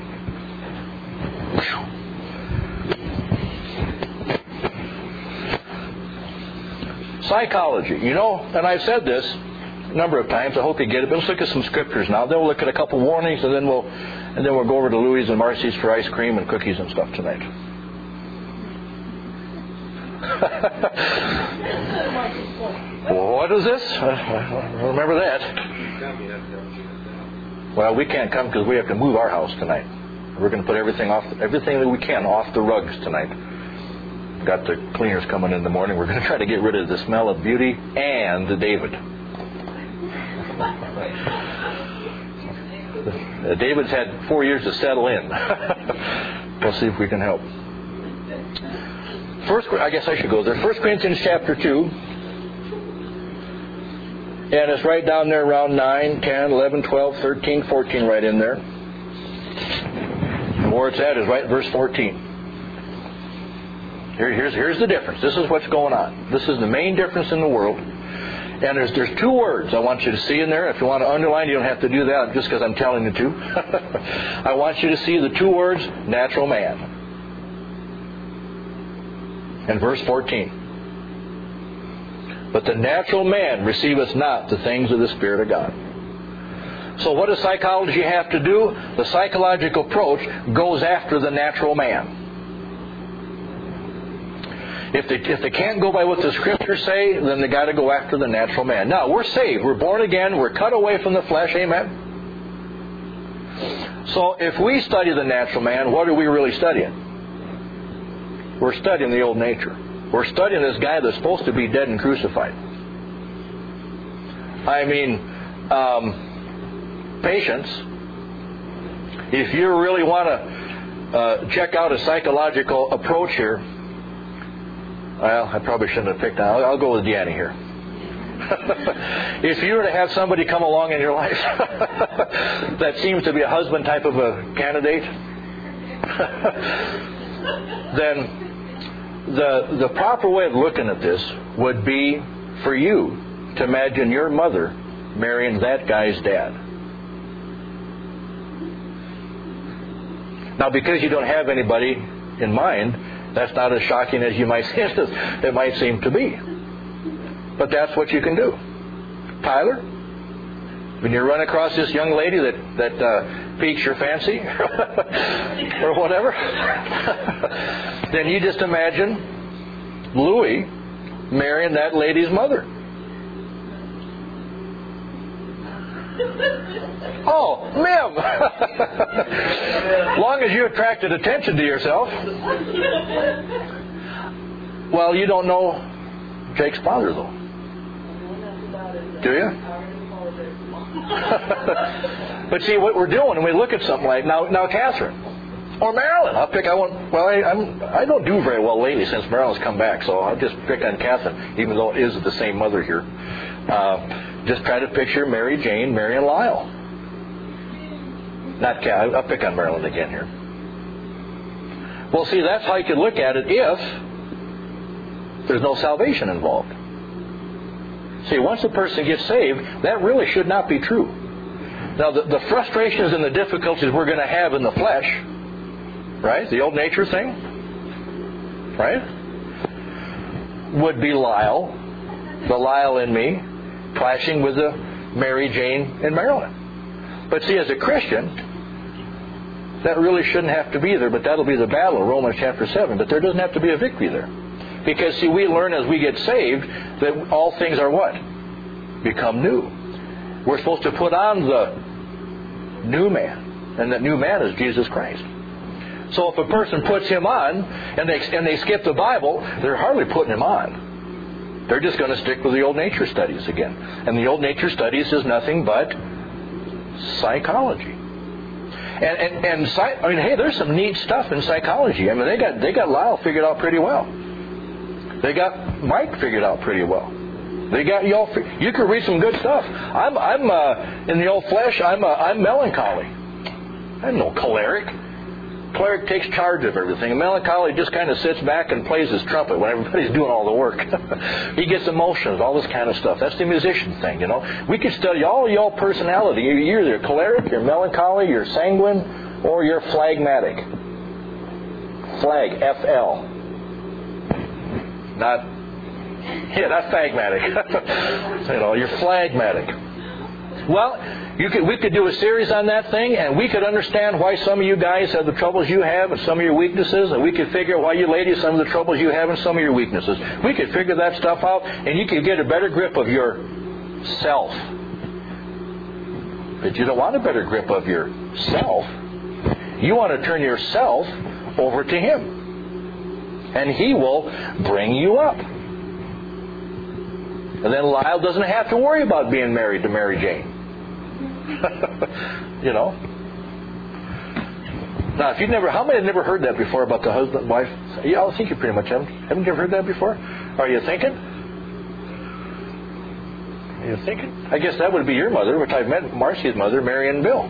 Psychology. You know, and I've said this a number of times. I hope you get it. But let's look at some scriptures now. Then we'll look at a couple warnings, and then we'll and then we'll go over to Louis and Marcy's for ice cream and cookies and stuff tonight. Well, what is this? I remember that. Well, we can't come because we have to move our house tonight. We're going to put everything off, everything that we can off the rugs tonight. Got the cleaners coming in the morning. We're going to try to get rid of the smell of beauty and the David. Uh, David's had four years to settle in. We'll see if we can help. First, I guess I should go there. First Corinthians chapter two. And it's right down there around nine, ten, eleven, twelve, thirteen, fourteen, right in there. And where it's at is right verse fourteen. Here, here's, here's the difference. This is what's going on. This is the main difference in the world. And there's, there's two words I want you to see in there. If you want to underline, you don't have to do that just because I'm telling you to. I want you to see the two words, natural man. And verse fourteen. But the natural man receiveth not the things of the Spirit of God. So what does psychology have to do? The psychological approach goes after the natural man. If they, if they can't go by what the Scriptures say, then they got to go after the natural man. Now, we're saved. We're born again. We're cut away from the flesh. Amen? So if we study the natural man, what are we really studying? We're studying the old nature. We're studying this guy that's supposed to be dead and crucified. I mean, um, patience. If you really want to uh, check out a psychological approach here, well, I probably shouldn't have picked that. I'll, I'll go with Deanna here. If you were to have somebody come along in your life that seems to be a husband type of a candidate, then the the proper way of looking at this would be for you to imagine your mother marrying that guy's dad. Now, because you don't have anybody in mind, that's not as shocking as you might it might seem to be. But that's what you can do. Tyler, when you run across this young lady that, that uh, piques your fancy or whatever, then you just imagine Louis marrying that lady's mother. Oh, Mim! As long as you attracted attention to yourself. Well, you don't know Jake's father, though. Do you? But see, what we're doing, when we look at something like, now, now Catherine. Or Marilyn. I'll pick, I won't, well, I, I'm, I don't do very well lately since Marilyn's come back, so I'll just pick on Catherine, even though it is the same mother here. Uh, just try to picture Mary Jane, Mary and Lyle. Not Cat, I'll pick on Marilyn again here. Well, see, that's how you could look at it if there's no salvation involved. See, once a person gets saved, that really should not be true. Now, the, the frustrations and the difficulties we're going to have in the flesh, right, the old nature thing, right, would be Lyle, the Lyle in me, clashing with the Mary Jane and Marilyn. But see, as a Christian, that really shouldn't have to be there, but that'll be the battle, Romans chapter seven. But there doesn't have to be a victory there. Because, see, we learn as we get saved that all things are what? Become new. We're supposed to put on the new man. And that new man is Jesus Christ. So if a person puts him on and they, and they skip the Bible, they're hardly putting him on. They're just going to stick with the old nature studies again. And the old nature studies is nothing but psychology. And, and, and I mean, hey, there's some neat stuff in psychology. I mean, they got they got Lyle figured out pretty well. They got Mike figured out pretty well. They got you all. You can read some good stuff. I'm I'm uh, in the old flesh. I'm uh, I'm melancholy. I'm no choleric. Cleric takes charge of everything. A melancholy just kind of sits back and plays his trumpet when everybody's doing all the work. He gets emotions, all this kind of stuff. That's the musician thing, you know. We could study all your personality. You're either choleric, you're melancholy, you're sanguine, or you're phlegmatic. Phleg, F L. Not, yeah, not phlegmatic. You know, you're phlegmatic. Well, you could, we could do a series on that thing, and we could understand why some of you guys have the troubles you have and some of your weaknesses, and we could figure out why you ladies some of the troubles you have and some of your weaknesses. We could figure that stuff out, and you could get a better grip of yourself. But you don't want a better grip of yourself. You want to turn yourself over to Him. And He will bring you up. And then Lyle doesn't have to worry about being married to Mary Jane. You know. Now, if you've never, how many have never heard that before about the husband, wife? Yeah, I think you pretty much haven't. Haven't you ever heard that before? Are you thinking? Are you thinking? I guess that would be your mother, which I've met Marcy's mother, Mary and Bill.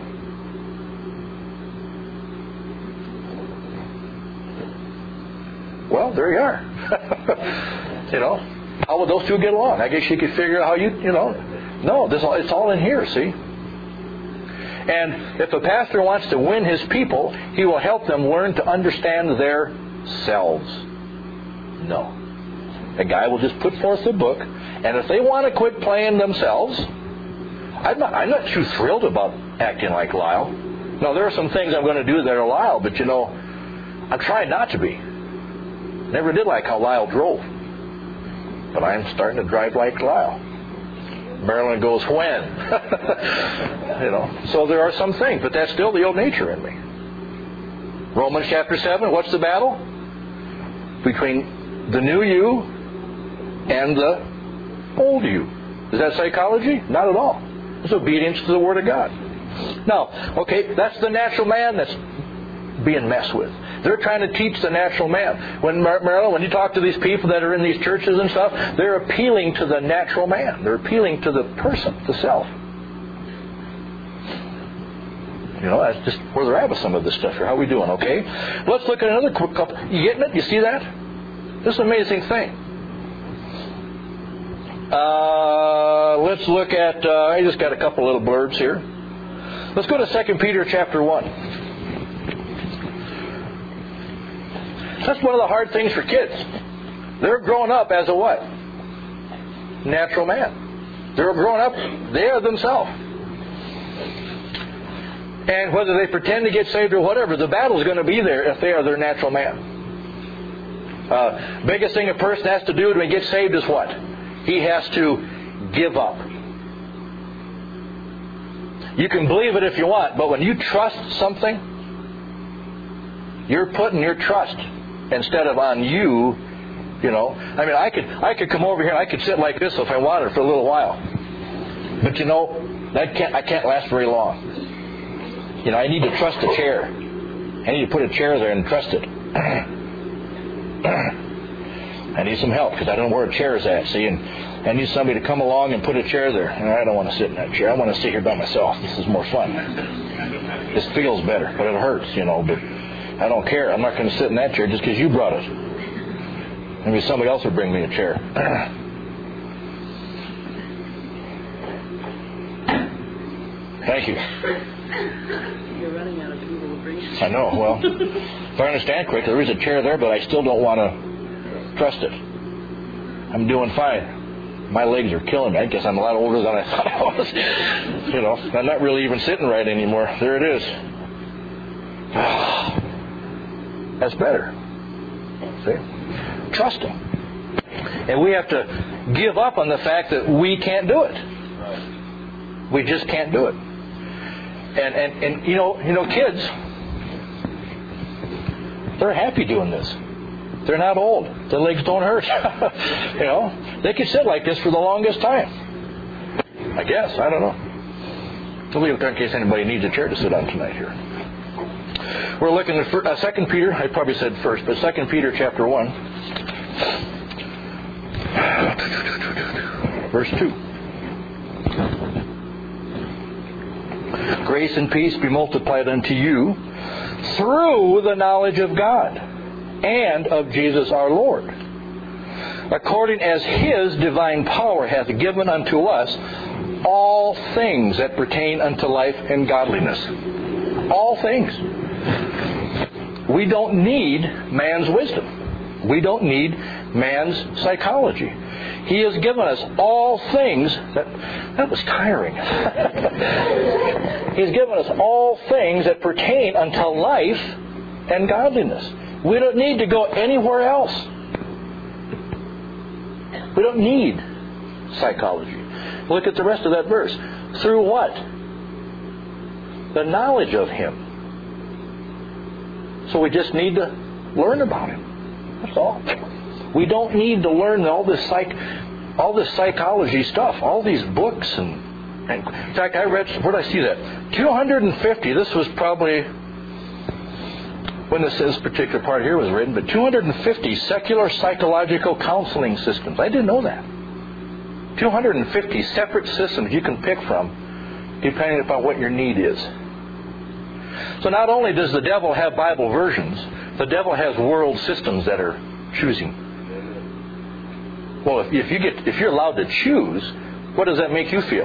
Well, there you are. You know, how would those two get along? I guess you could figure out how you, you know. No, this it's all in here, see? And if a pastor wants to win his people, he will help them learn to understand their selves. No. A guy will just put forth a book, and if they want to quit playing themselves, I'm not, I'm not too thrilled about acting like Lyle. No, there are some things I'm going to do that are Lyle, but you know, I'm trying not to be. Never did like how Lyle drove. But I'm starting to drive like Lyle. Marilyn goes, when? You know. So there are some things, but that's still the old nature in me. Romans chapter seven, what's the battle? Between the new you and the old you. Is that psychology? Not at all. It's obedience to the Word of God. Now, okay, that's the natural man that's being messed with. They're trying to teach the natural man. When Marilyn, when you talk to these people that are in these churches and stuff, they're appealing to the natural man. They're appealing to the person, the self. You know, that's just where they're at with some of this stuff here. How are we doing, okay? Let's look at another quick couple. You getting it? You see that? This is an amazing thing. Uh, let's look at, uh, I just got a couple little blurbs here. Let's go to Second Peter chapter one. That's one of the hard things for kids. They're growing up as a what? Natural man. They're growing up, they are themselves. And whether they pretend to get saved or whatever, the battle is going to be there if they are their natural man. Uh, biggest thing a person has to do when he gets saved is what? He has to give up. You can believe it if you want, but when you trust something, you're putting your trust instead of on you. You know, I mean, I could I could come over here and I could sit like this if I wanted for a little while, but you know, that can't I can't last very long. You know, I need to trust a chair. I need to put a chair there and trust it. I need some help because I don't know where a chair is at. See, and I need somebody to come along and put a chair there. And I don't want to sit in that chair. I want to sit here by myself. This is more fun. This feels better, but it hurts, you know. But I don't care. I'm not going to sit in that chair just because you brought it. Maybe somebody else will bring me a chair. Thank you. You're running out of people to bring you. I know. Well, if I understand correctly, there is a chair there, but I still don't want to trust it. I'm doing fine. My legs are killing me. I guess I'm a lot older than I thought I was. You know, I'm not really even sitting right anymore. There it is. That's better. See? Trusting. And we have to give up on the fact that we can't do it. We just can't do it. And and, and you know, you know, kids, they're happy doing this. They're not old. Their legs don't hurt. You know, they could sit like this for the longest time. I guess. I don't know. So we'll in case anybody needs a chair to sit on tonight here. We're looking at uh, Second Peter. I probably said first, but Second Peter chapter one, verse two. Grace and peace be multiplied unto you through the knowledge of God and of Jesus our Lord, according as His divine power hath given unto us all things that pertain unto life and godliness. All things. We don't need man's wisdom. We don't need man's psychology. He has given us all things that... That was tiring. He's given us all things that pertain unto life and godliness. We don't need to go anywhere else. We don't need psychology. Look at the rest of that verse. Through what? The knowledge of Him. So we just need to learn about Him. That's all. We don't need to learn all this psych, all this psychology stuff, all these books. And, and in fact, I read, where did I see that? two hundred fifty, this was probably when this, this particular part here was written, but two hundred fifty secular psychological counseling systems. I didn't know that. two hundred fifty separate systems you can pick from depending upon what your need is. So not only does the devil have Bible versions, the devil has world systems that are choosing. Well, if, if you get, if you're allowed to choose, what does that make you feel?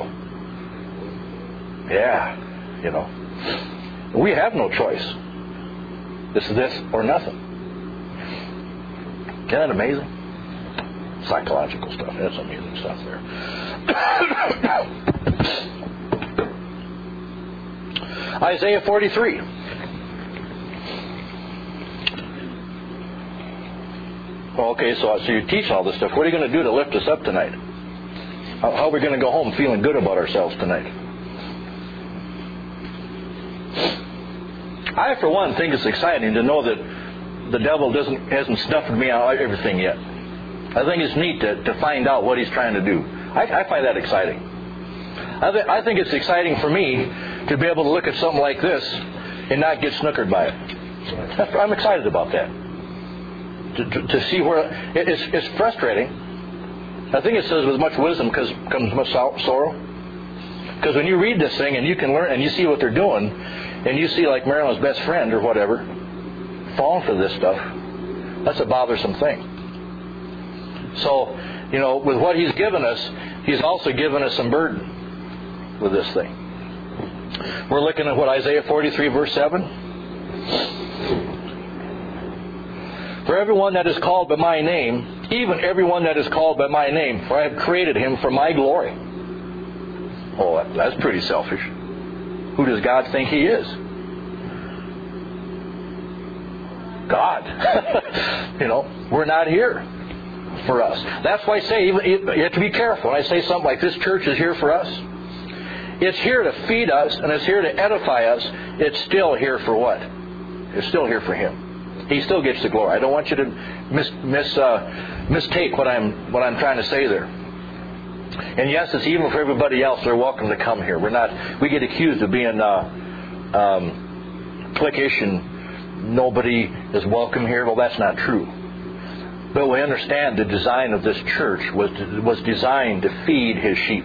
Yeah, you know, we have no choice. This is this or nothing. Isn't that amazing? Psychological stuff. That's amazing stuff there. Isaiah forty-three. Well, okay, so, so you teach all this stuff. What are you going to do to lift us up tonight? How, how are we going to go home feeling good about ourselves tonight? I, for one, think it's exciting to know that the devil doesn't hasn't snuffed me out everything yet. I think it's neat to, to find out what he's trying to do. I, I find that exciting. I, th- I think it's exciting for me to be able to look at something like this and not get snookered by it. I'm excited about that. To, to, to see where it, it's, it's frustrating. I think it says with much wisdom comes comes much sorrow. Because when you read this thing and you can learn and you see what they're doing, and you see like Marilyn's best friend or whatever falling for this stuff, that's a bothersome thing. So, you know, with what He's given us, He's also given us some burden with this thing. We're looking at what Isaiah forty-three verse seven. For everyone that is called by my name, even everyone that is called by my name, for I have created him for my glory. Oh, that's pretty selfish. Who does God think He is? God. You know, we're not here for us. That's why I say, you have to be careful. When I say something like this church is here for us, it's here to feed us and it's here to edify us. It's still here for what? It's still here for Him. He still gets the glory. I don't want you to mis, mis, uh, mistake what I'm what I'm trying to say there. And yes, it's even for everybody else. They're welcome to come here. We're not. We get accused of being uh, um, cliquish and nobody is welcome here. Well, that's not true. But we understand the design of this church was was designed to feed His sheep.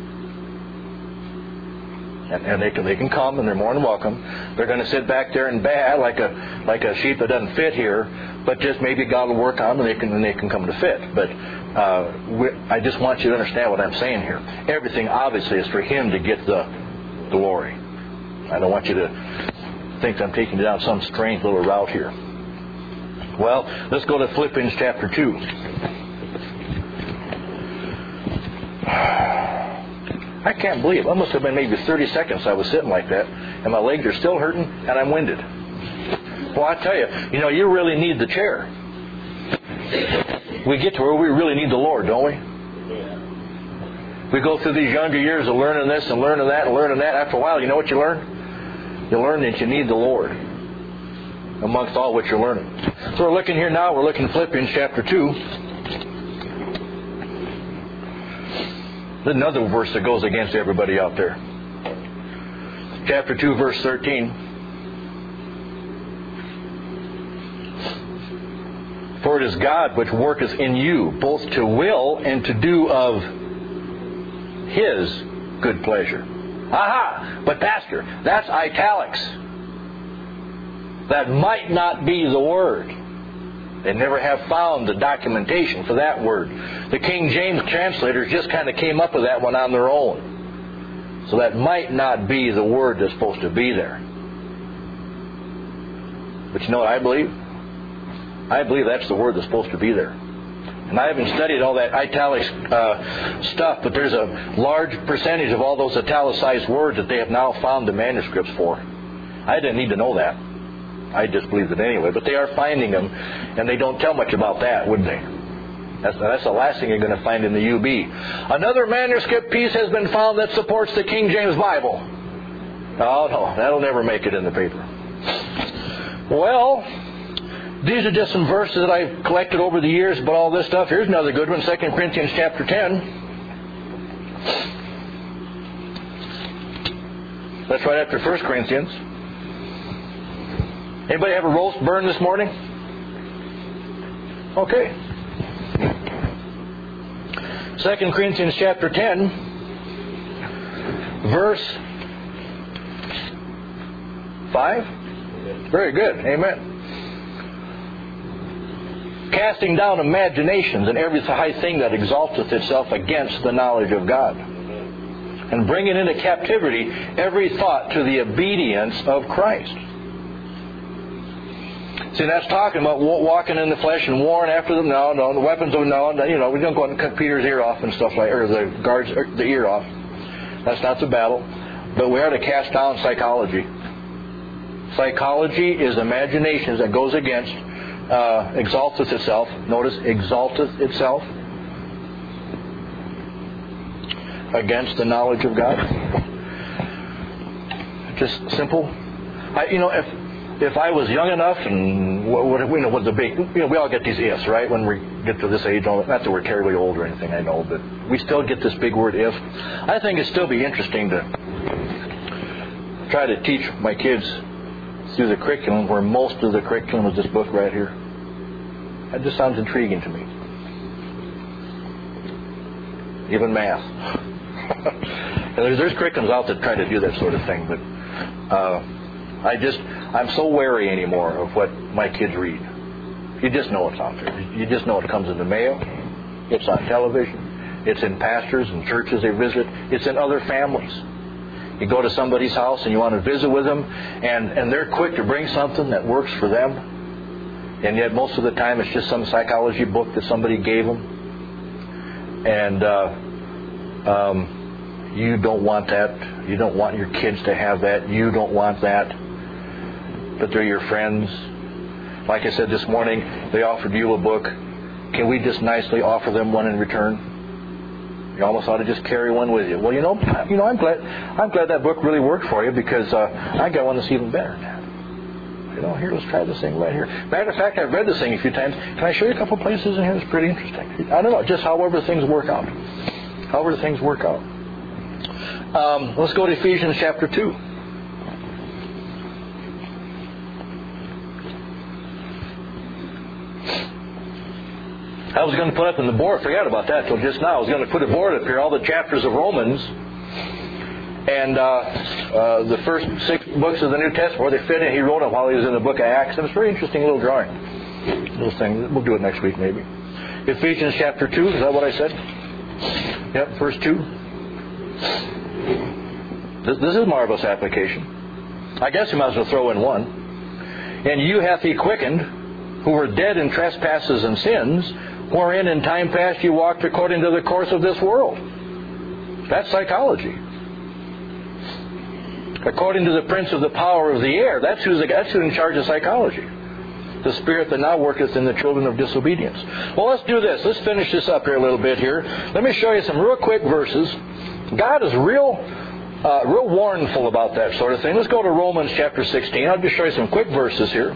And, and they can they can come and they're more than welcome. They're going to sit back there and baa like a like a sheep that doesn't fit here, but just maybe God will work on them and they can and they can come to fit. But uh, we, I just want you to understand what I'm saying here. Everything obviously is for Him to get the glory. I don't want you to think I'm taking you down some strange little route here. Well, let's go to Philippians chapter two. I can't believe it. It must have been maybe thirty seconds I was sitting like that, and my legs are still hurting, and I'm winded. Well, I tell you, you know, you really need the chair. We get to where we really need the Lord, don't we? We go through these younger years of learning this and learning that and learning that. After a while, you know what you learn? You learn that you need the Lord amongst all what you're learning. So we're looking here now. We're looking at Philippians chapter two. There's another verse that goes against everybody out there. Chapter two, verse thirteen. For it is God which worketh in you, both to will and to do of His good pleasure. Aha! But Pastor, that's italics. That might not be the word. They never have found the documentation for that word. The King James translators just kind of came up with that one on their own. So that might not be the word that's supposed to be there. But you know what I believe? I believe that's the word that's supposed to be there. And I haven't studied all that italics uh, stuff, but there's a large percentage of all those italicized words that they have now found the manuscripts for. I didn't need to know that. I just believed it anyway. But they are finding them, and they don't tell much about that, would they? That's, that's the last thing you're going to find in the U B. Another manuscript piece has been found that supports the King James Bible. Oh, no, that'll never make it in the paper. Well, these are just some verses that I've collected over the years about all this stuff. Here's another good one, Second Corinthians chapter ten. That's right after First Corinthians. Anybody have a roast burn this morning? Okay. Second Corinthians chapter ten, verse five. Very good. Amen. Casting down imaginations and every high thing that exalteth itself against the knowledge of God, and bringing into captivity every thought to the obedience of Christ. See, that's talking about walking in the flesh and warring after them. No, no, the weapons of no, you know, we don't go out and cut Peter's ear off and stuff like, or the guards the ear off. That's not the battle. But we are to cast down psychology. Psychology is imaginations that goes against, uh, exalteth itself. Notice, exalteth itself against the knowledge of God. Just simple. I, you know, if. If I was young enough, and what, what, you know, what the big, you know, we all get these ifs, right? When we get to this age, not that we're terribly old or anything, I know, but we still get this big word if. I think it'd still be interesting to try to teach my kids through the curriculum, where most of the curriculum is this book right here. That just sounds intriguing to me. Even math. there's, there's curriculums out that try to do that sort of thing, but uh, I just, I'm so wary anymore of what my kids read. You just know it's out there. You just know it comes in the mail. It's on television. It's in pastors and churches they visit. It's in other families. You go to somebody's house and you want to visit with them, and, and they're quick to bring something that works for them. And yet most of the time it's just some psychology book that somebody gave them. And uh, um, you don't want that. You don't want your kids to have that. You don't want that. But they're your friends. Like I said this morning, they offered you a book. Can we just nicely offer them one in return? You almost ought to just carry one with you. Well, you know, you know, I'm glad, I'm glad that book really worked for you because uh, I got one that's even better than that. You know, here, let's try this thing right here. Matter of fact, I've read this thing a few times. Can I show you a couple places in here that's pretty interesting? I don't know, just however things work out. However things work out. Um, let's go to Ephesians chapter two. I was going to put up in the board, forgot about that till just now. I was going to put a board up here, all the chapters of Romans, and uh, uh, the first six books of the New Testament, where they fit in. He wrote them while he was in the book of Acts. And it's a very interesting little drawing. Little thing. We'll do it next week, maybe. Ephesians chapter two, is that what I said? Yep, verse two. This, this is marvelous application. I guess you might as well throw in one. And you hath he quickened, who were dead in trespasses and sins, wherein in time past you walked according to the course of this world. That's psychology. According to the prince of the power of the air. That's who's, that's who's in charge of psychology. The spirit that now worketh in the children of disobedience. Well, let's do this. Let's finish this up here a little bit here. Let me show you some real quick verses. God is real, uh, real warnful about that sort of thing. Let's go to Romans chapter sixteen. I'll just show you some quick verses here.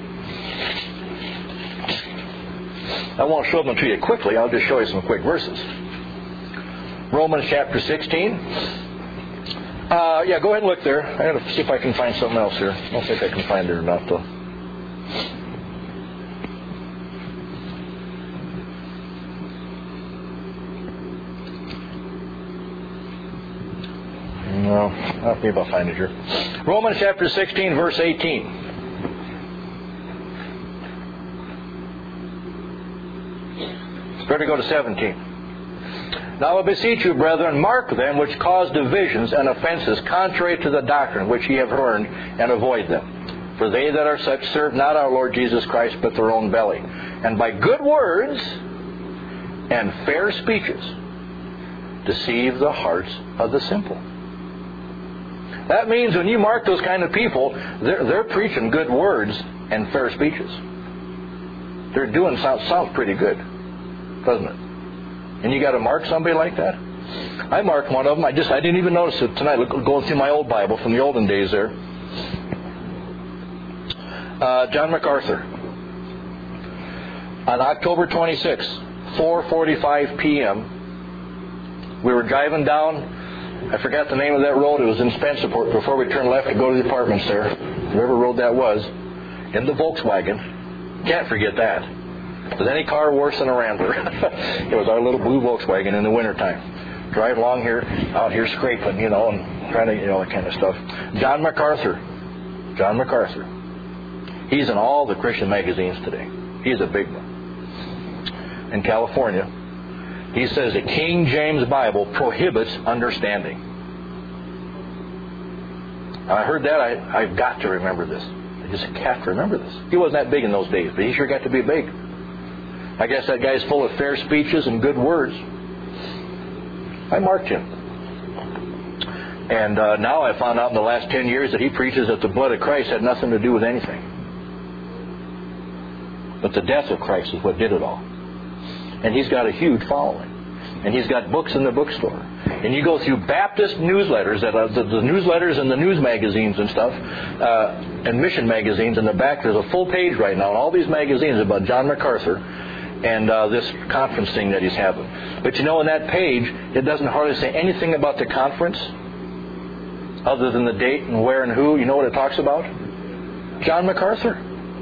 I won't show them to you quickly. I'll just show you some quick verses. Romans chapter sixteen. Uh, yeah, go ahead and look there. I got to see if I can find something else here. I don't think I can find it or not, though. No, I'll see if I'll find it here. Romans chapter sixteen, verse eighteen. Better go to seventeen. Now I beseech you, brethren, mark them which cause divisions and offenses contrary to the doctrine which ye have learned, and avoid them. For they that are such serve not our Lord Jesus Christ, but their own belly. And by good words and fair speeches deceive the hearts of the simple. That means when you mark those kind of people, they're, they're preaching good words and fair speeches. They're doing sounds, sounds pretty good, doesn't it? And you got to mark somebody like that? I marked one of them. I just I didn't even notice it tonight. Going through my old Bible from the olden days there. Uh, John MacArthur. On October twenty-sixth, four forty-five p.m., we were driving down. I forgot the name of that road. It was in Spencerport before we turned left to go to the apartments there. Whatever road that was. In the Volkswagen. Can't forget that. Was any car worse than a Rambler? It was our little blue Volkswagen in the wintertime. Drive along here, out here scraping, you know, and trying to, you know, that kind of stuff. John MacArthur. John MacArthur. He's in all the Christian magazines today. He's a big one. In California, he says the King James Bible prohibits understanding. I heard that. I, I've got to remember this. I just have to remember this. He wasn't that big in those days, but he sure got to be big. I guess that guy's full of fair speeches and good words. I marked him. And uh, now I found out in the last ten years that he preaches that the blood of Christ had nothing to do with anything. But the death of Christ is what did it all. And he's got a huge following. And he's got books in the bookstore. And you go through Baptist newsletters, that are the, the newsletters and the news magazines and stuff, uh, and mission magazines in the back. There's a full page right now in all these magazines about John MacArthur and uh, this conference thing that he's having. But you know, in that page, it doesn't hardly say anything about the conference other than the date and where and who. You know what it talks about? John MacArthur.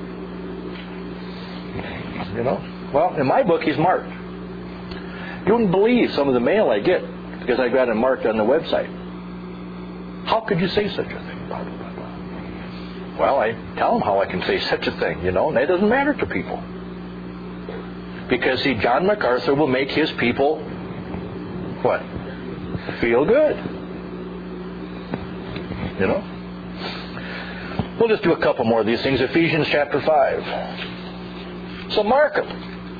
You know? Well, in my book, he's marked. You wouldn't believe some of the mail I get because I got him marked on the website. How could you say such a thing? Well, I tell them how I can say such a thing, you know, and that doesn't matter to people. Because, see, John MacArthur will make his people, what? Feel good. You know? We'll just do a couple more of these things. Ephesians chapter five. So mark them.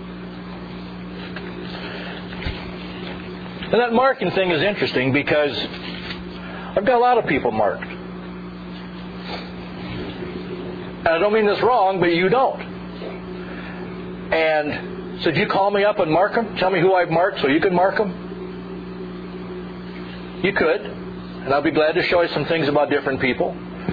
And that marking thing is interesting because I've got a lot of people marked. And I don't mean this wrong, but you don't. And so did you call me up and mark them? Tell me who I've marked so you can mark them? You could. And I'll be glad to show you some things about different people.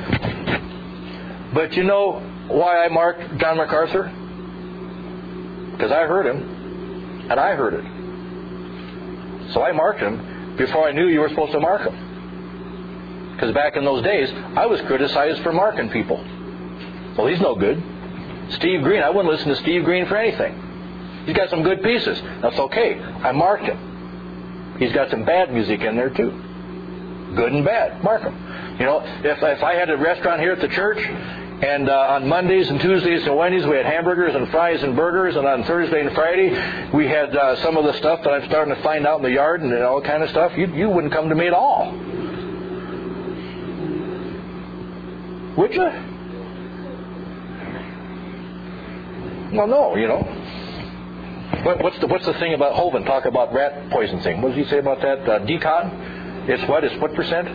But you know why I marked John MacArthur? Because I heard him, and I heard it. So I marked him before I knew you were supposed to mark him. Because back in those days, I was criticized for marking people. Well, he's no good. Steve Green, I wouldn't listen to Steve Green for anything. He's got some good pieces. That's okay. I marked him. He's got some bad music in there too. Good and bad. Mark him. You know, if, if I had a restaurant here at the church, and uh, on Mondays and Tuesdays and Wednesdays we had hamburgers and fries and burgers, and on Thursday and Friday we had uh, some of the stuff that I'm starting to find out in the yard and all kind of stuff, you, you wouldn't come to me at all. Would you? Well, no, you know. What, what's the what's the thing about Hovind? Talk about rat poison thing. What does he say about that? Uh, decon? It's what? It's what percent?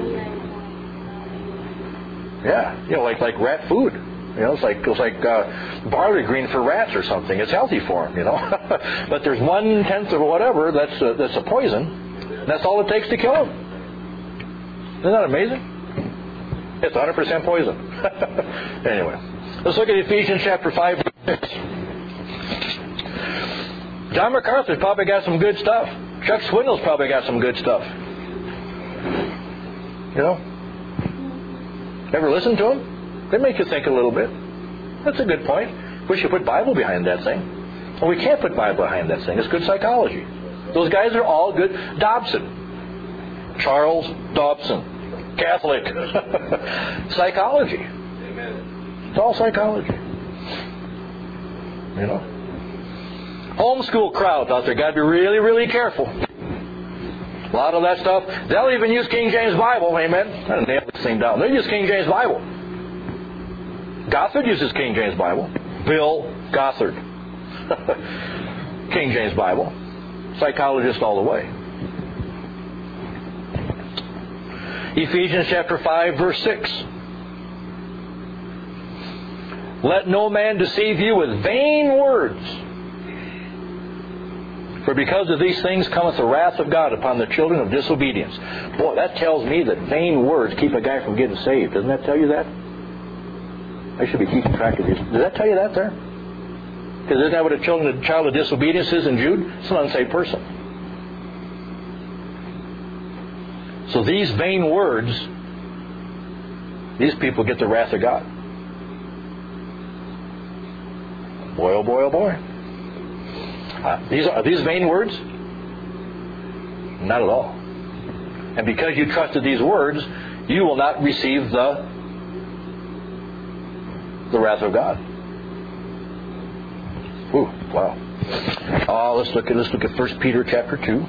Yeah, you know, like like rat food. You know, it's like it's like uh, barley green for rats or something. It's healthy for them, you know. But there's one tenth or whatever that's a, that's a poison. That's all it takes to kill them. Isn't that amazing? It's one hundred percent poison. Anyway, let's look at Ephesians chapter five, verse six. John MacArthur's probably got some good stuff. Chuck Swindoll's probably got some good stuff. You know? Ever listen to them? They make you think a little bit. That's a good point. We should put Bible behind that thing. Well, we can't put Bible behind that thing. It's good psychology. Those guys are all good. Dobson. Charles Dobson. Catholic. Psychology. Amen. It's all psychology. You know? Homeschool crowds out there got to be really, really careful. A lot of that stuff. They'll even use King James Bible. Amen. I nail this thing down. They use King James Bible. Gothard uses King James Bible. Bill Gothard. King James Bible. Psychologist all the way. Ephesians chapter five, verse six. Let no man deceive you with vain words. For because of these things cometh the wrath of God upon the children of disobedience. Boy, that tells me that vain words keep a guy from getting saved. Doesn't that tell you that? I should be keeping track of these. Does that tell you that there? Because isn't that what a children, a child of disobedience is in Jude? It's an unsaved person. So these vain words, these people get the wrath of God. Boy, oh boy, oh boy. Uh, these are these vain words? Not at all. And because you trusted these words, you will not receive the the wrath of God. Ooh, wow. Uh, let's look at let's look at First Peter chapter two.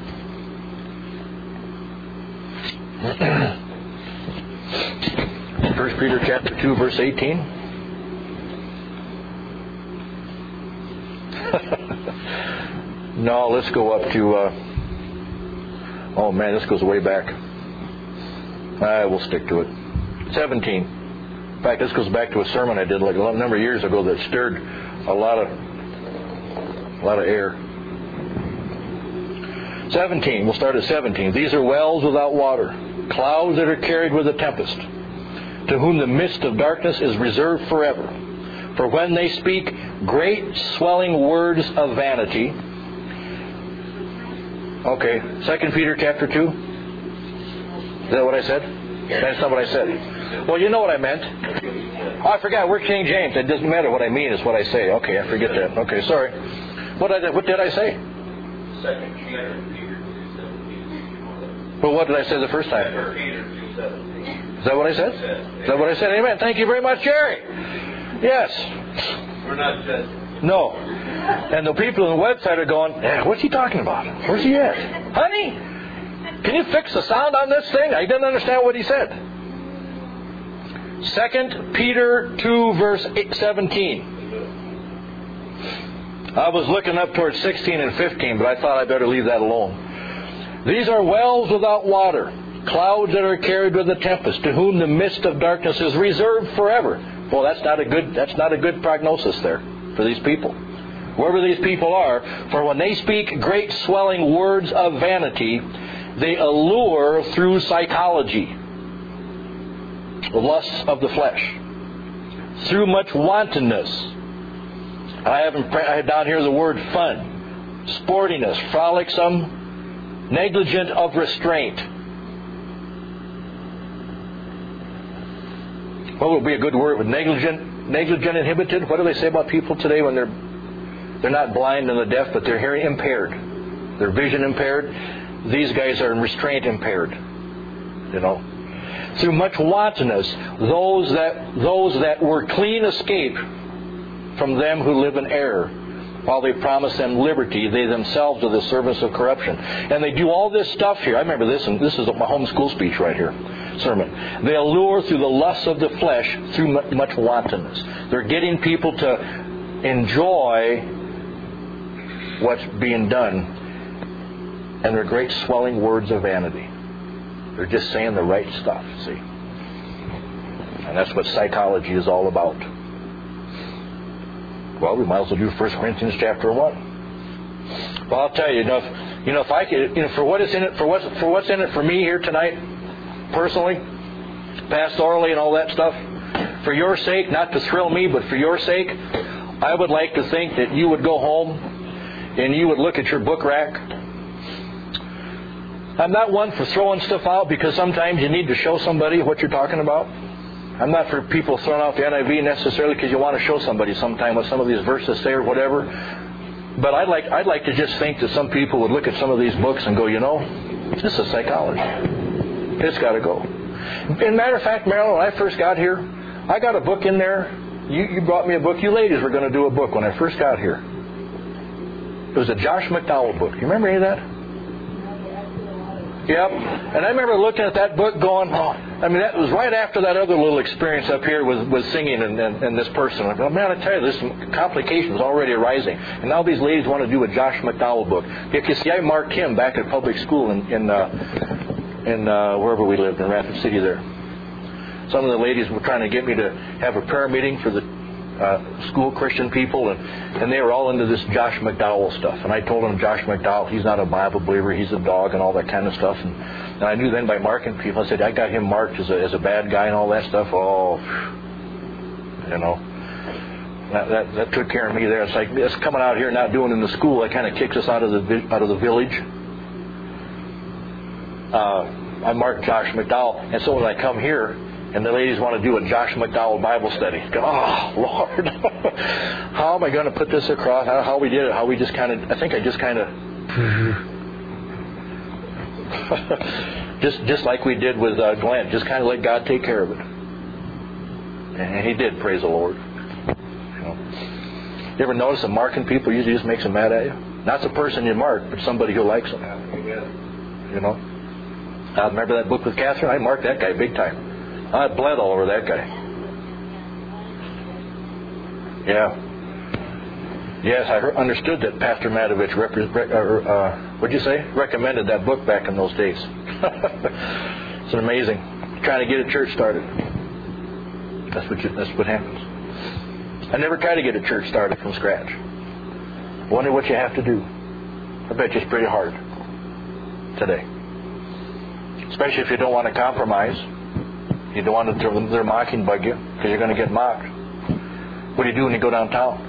First Peter chapter two, verse eighteen. No, let's go up to, uh, oh man, this goes way back. I will stick to it. seventeen. In fact, this goes back to a sermon I did like a number of years ago that stirred a lot of, a lot of air. seventeen, we'll start at seventeen. These are wells without water, clouds that are carried with a tempest, to whom the mist of darkness is reserved forever. For when they speak great swelling words of vanity. Okay, Second Peter chapter two. Is that what I said? That's not what I said. Well, you know what I meant. Oh, I forgot. We're King James. It doesn't matter what I mean. It's what I say. Okay, I forget that. Okay, sorry. What did I, what did I say? Second Peter two seventeen. Well, what did I say the first time? Second Peter two seventeen. Is that what I said? Is that what I said? Amen. Thank you very much, Jerry. Yes. We're not judging. No. And the people on the website are going, yeah, what's he talking about? Where's he at? Honey, can you fix the sound on this thing? I didn't understand what he said. Second Peter two, verse seventeen. I was looking up towards sixteen and fifteen, but I thought I'd better leave that alone. These are wells without water, clouds that are carried with a tempest, to whom the mist of darkness is reserved forever. Well, that's not a good that's not a good prognosis there for these people. Wherever these people are, for when they speak great swelling words of vanity, They allure through psychology, the lusts of the flesh, through much wantonness. I have, I have down here the word fun, sportiness, frolicsome, negligent of restraint. What would be a good word? With negligent, negligent, inhibited? What do they say about people today when they're they're not blind and the deaf, but they're hearing impaired, their vision impaired? These guys are restraint impaired. You know, through much wantonness, those that those that were clean escape from them who live in error, while they promise them liberty, they themselves are the servants of corruption. And they do all this stuff here. I remember this, and this is my homeschool speech right here, sermon. They allure through the lusts of the flesh through much wantonness. They're getting people to enjoy what's being done, and they're great swelling words of vanity. They're just saying the right stuff, see. And that's what psychology is all about. Well, we might as well do First Corinthians chapter one. Well, I'll tell you, you know, if, you know, if I could, you know, for what is in it, for what's for what's in it for me here tonight, personally, pastorally, and all that stuff, for your sake, not to thrill me, but for your sake, I would like to think that you would go home and you would look at your book rack. I'm not one for throwing stuff out because sometimes you need to show somebody what you're talking about. I'm not for people throwing out the N I V necessarily because you want to show somebody sometime what some of these verses say or whatever. But I'd like I'd like to just think that some people would look at some of these books and go, you know, this is psychology. It's got to go. As a matter of fact, Marilyn, when I first got here, I got a book in there. You, you brought me a book. You ladies were going to do a book when I first got here. It was a Josh McDowell book. You remember any of that? Yep. And I remember looking at that book going, oh, I mean, that was right after that other little experience up here with, with singing and, and, and this person. I go, man, I tell you, there's some complications already arising. And now these ladies want to do a Josh McDowell book. You can see, I marked him back at public school in, in, uh, in uh, wherever we lived, in Rapid City there. Some of the ladies were trying to get me to have a prayer meeting for the Uh, school Christian people, and, and they were all into this Josh McDowell stuff. And I told them, Josh McDowell, he's not a Bible believer, he's a dog and all that kind of stuff. And, and I knew then by marking people, I said, I got him marked as a, as a bad guy and all that stuff. Oh, you know, that, that, that took care of me there. It's like, it's coming out here not doing in the school, that kind of kicks us out of the out of the village. Uh, I marked Josh McDowell, and so when I come here, and the ladies want to do a Josh McDowell Bible study. Go, oh, Lord. How am I going to put this across? How, how we did it. How we just kind of, I think I just kind of, just just like we did with uh, Glenn, just kind of let God take care of it. And he did, praise the Lord. You know. You ever notice that marking people usually just makes them mad at you? Not the person you mark, but somebody who likes them. You know. Uh, remember that book with Catherine? I marked that guy big time. I bled all over that guy. Yeah. Yes, I heard, understood that Pastor Matovich, repre- re- uh, what'd you say? Recommended that book back in those days. It's amazing. Trying to get a church started. That's what you, that's what happens. I never try to get a church started from scratch. Wonder what you have to do. I bet you it's pretty hard today. Especially if you don't want to compromise. You don't want to throw their mocking bug you because you're going to get mocked. What do you do when you go downtown?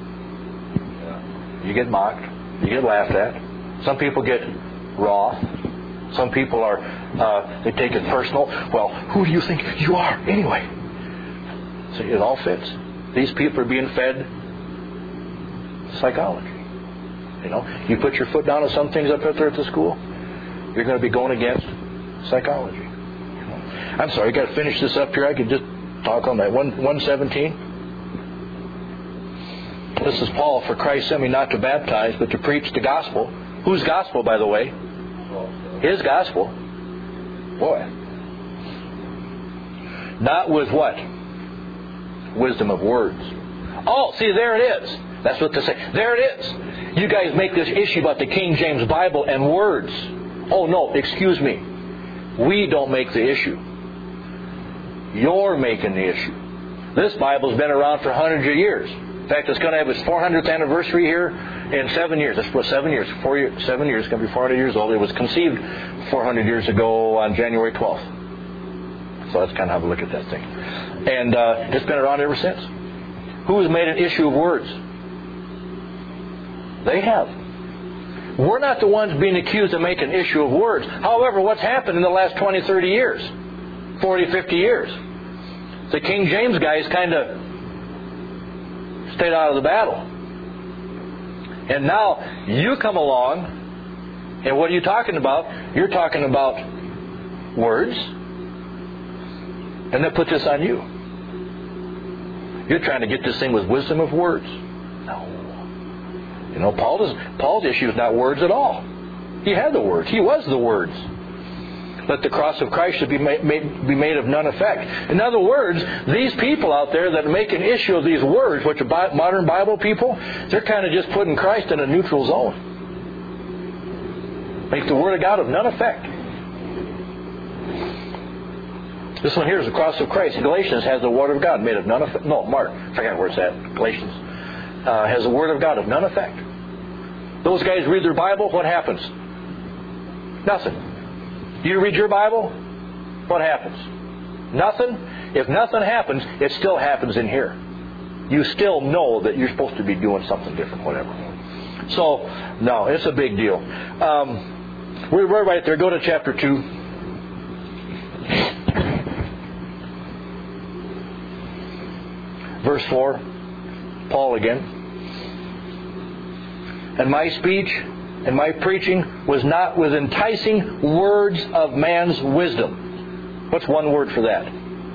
You get mocked. You get laughed at. Some people get wroth. Some people are, uh, they take it personal. Well, who do you think you are anyway? So it all fits. These people are being fed psychology. You know, you put your foot down on some things up there at the school, you're going to be going against psychology. I'm sorry, I got to finish this up here. I could just talk on that. one seventeen. This is Paul. For Christ sent me not to baptize, but to preach the gospel. Whose gospel, by the way? His gospel. Boy. Not with what? Wisdom of words. Oh, see, there it is. That's what they say. There it is. You guys make this issue about the King James Bible and words. Oh, no, excuse me. We don't make the issue. You're making the issue. This Bible's been around for hundreds of years. In fact, it's going to have its four hundredth anniversary here in seven years. It's for seven years. Four years, seven years. It's going to be four hundred years old. It was conceived four hundred years ago on January twelfth. So that's kind of how we look at that thing. And uh, it's been around ever since. Who has made an issue of words? They have. We're not the ones being accused of making an issue of words. However, what's happened in the last twenty, thirty years? forty, fifty years? The King James guys kind of stayed out of the battle. And now you come along, and what are you talking about? You're talking about words. And that puts this on you. You're trying to get this thing with wisdom of words. No. You know, Paul does, Paul's issue is not words at all. He had the words. He was the words. Let the cross of Christ should be made, made, be made of none effect. In other words, these people out there that make an issue of these words, which are modern Bible people, they're kind of just putting Christ in a neutral zone. Make the Word of God of none effect. This one here is the cross of Christ. Galatians has the Word of God made of none effect. No, Mark. I forget where it's at. Galatians uh, has the Word of God of none effect. Those guys read their Bible, what happens? Nothing. You read your Bible, what happens? Nothing. If nothing happens, it still happens in here. You still know that you're supposed to be doing something different, whatever. So, no, it's a big deal. Um, we're right there. Go to chapter two. Verse four, Paul again. And my speech and my preaching was not with enticing words of man's wisdom. What's one word for that?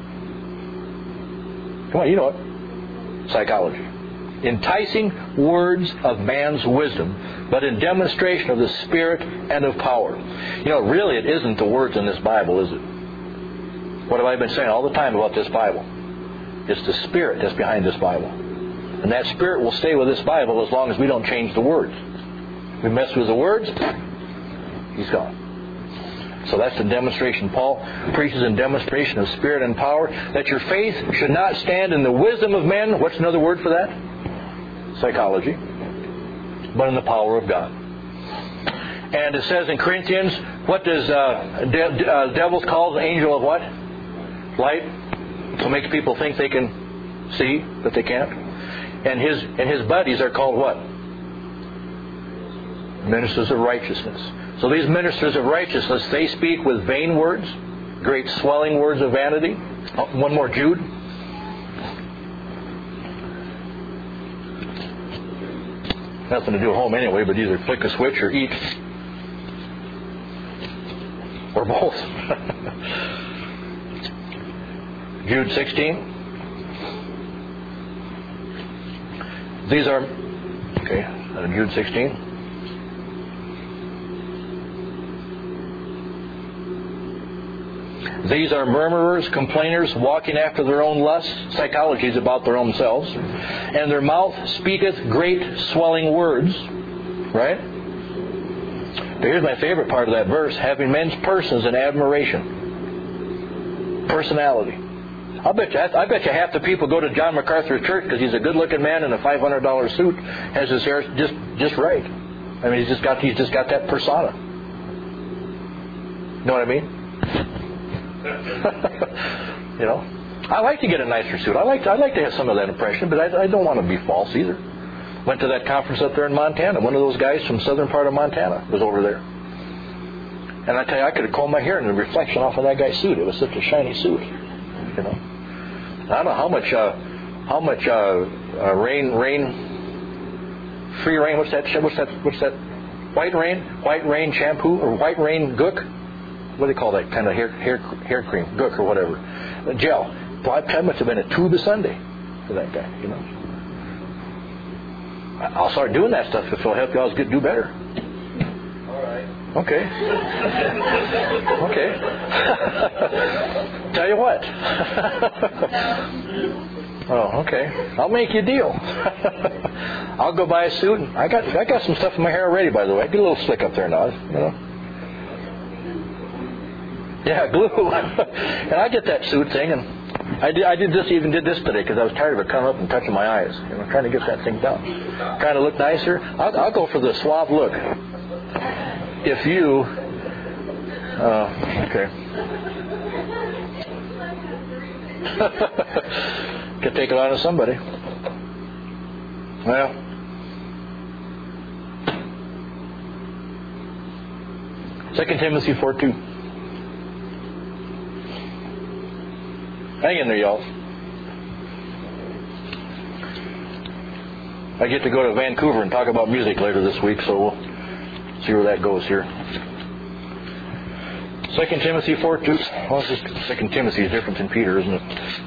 Come on, you know it. Psychology. Enticing words of man's wisdom, but in demonstration of the Spirit and of power. You know, really it isn't the words in this Bible, is it? What have I been saying all the time about this Bible? It's the Spirit that's behind this Bible. And that Spirit will stay with this Bible as long as we don't change the words. If we mess with the words, He's gone. So that's the demonstration. Paul preaches in demonstration of Spirit and power, that your faith should not stand in the wisdom of men. What's another word for that? Psychology. But in the power of God. And it says in Corinthians, what does uh, de- uh, devils call the angel of what? Light. So it makes people think they can see, but they can't. And his and his buddies are called what? Ministers of righteousness. So these ministers of righteousness, they speak with vain words, great swelling words of vanity. Oh, one more, Jude. Nothing to do at home anyway, but either flick a switch or eat. Or both. Jude sixteen. These are, okay, uh, Jude sixteen. These are murmurers, complainers, walking after their own lusts. Psychology is about their own selves. And their mouth speaketh great swelling words. Right? But here's my favorite part of that verse. Having men's persons in admiration. Personality. I bet you, I bet you half the people go to John MacArthur's church because he's a good-looking man in a five hundred dollars suit, has his hair just just right. I mean, he's just got he's just got that persona. Know what I mean? You know, I like to get a nicer suit. I like to, I like to have some of that impression, but I, I don't want to be false either. Went to that conference up there in Montana. One of those guys from southern part of Montana was over there, and I tell you, I could have combed my hair in the reflection off of that guy's suit. It was such a shiny suit. You know, I don't know how much, uh, how much uh, uh, rain, rain, free rain. What's that? What's that? What's that? White rain, white rain shampoo or white rain gook. What do they call that kind of hair hair hair cream, gook or whatever, a gel. Well, that must have been a tube a Sunday for that guy. You know, I'll start doing that stuff if it'll help you all do better. All right. Okay. Okay. Tell you what. Oh, okay. I'll make you a deal. I'll go buy a suit. I got I got some stuff in my hair already, by the way. I get a little slick up there now, you know. Yeah, glue. And I get that suit thing, and I did, I did this, even did this today because I was tired of it coming up and touching my eyes. You know, trying to get that thing down. Trying to look nicer. I'll, I'll go for the suave look. If you... Uh, okay. Could take it on to somebody. Well... Second Timothy four two. Hang in there, y'all. I get to go to Vancouver and talk about music later this week, so we'll see where that goes here. Second Timothy four two. Well, Second Timothy is different than Peter, isn't it?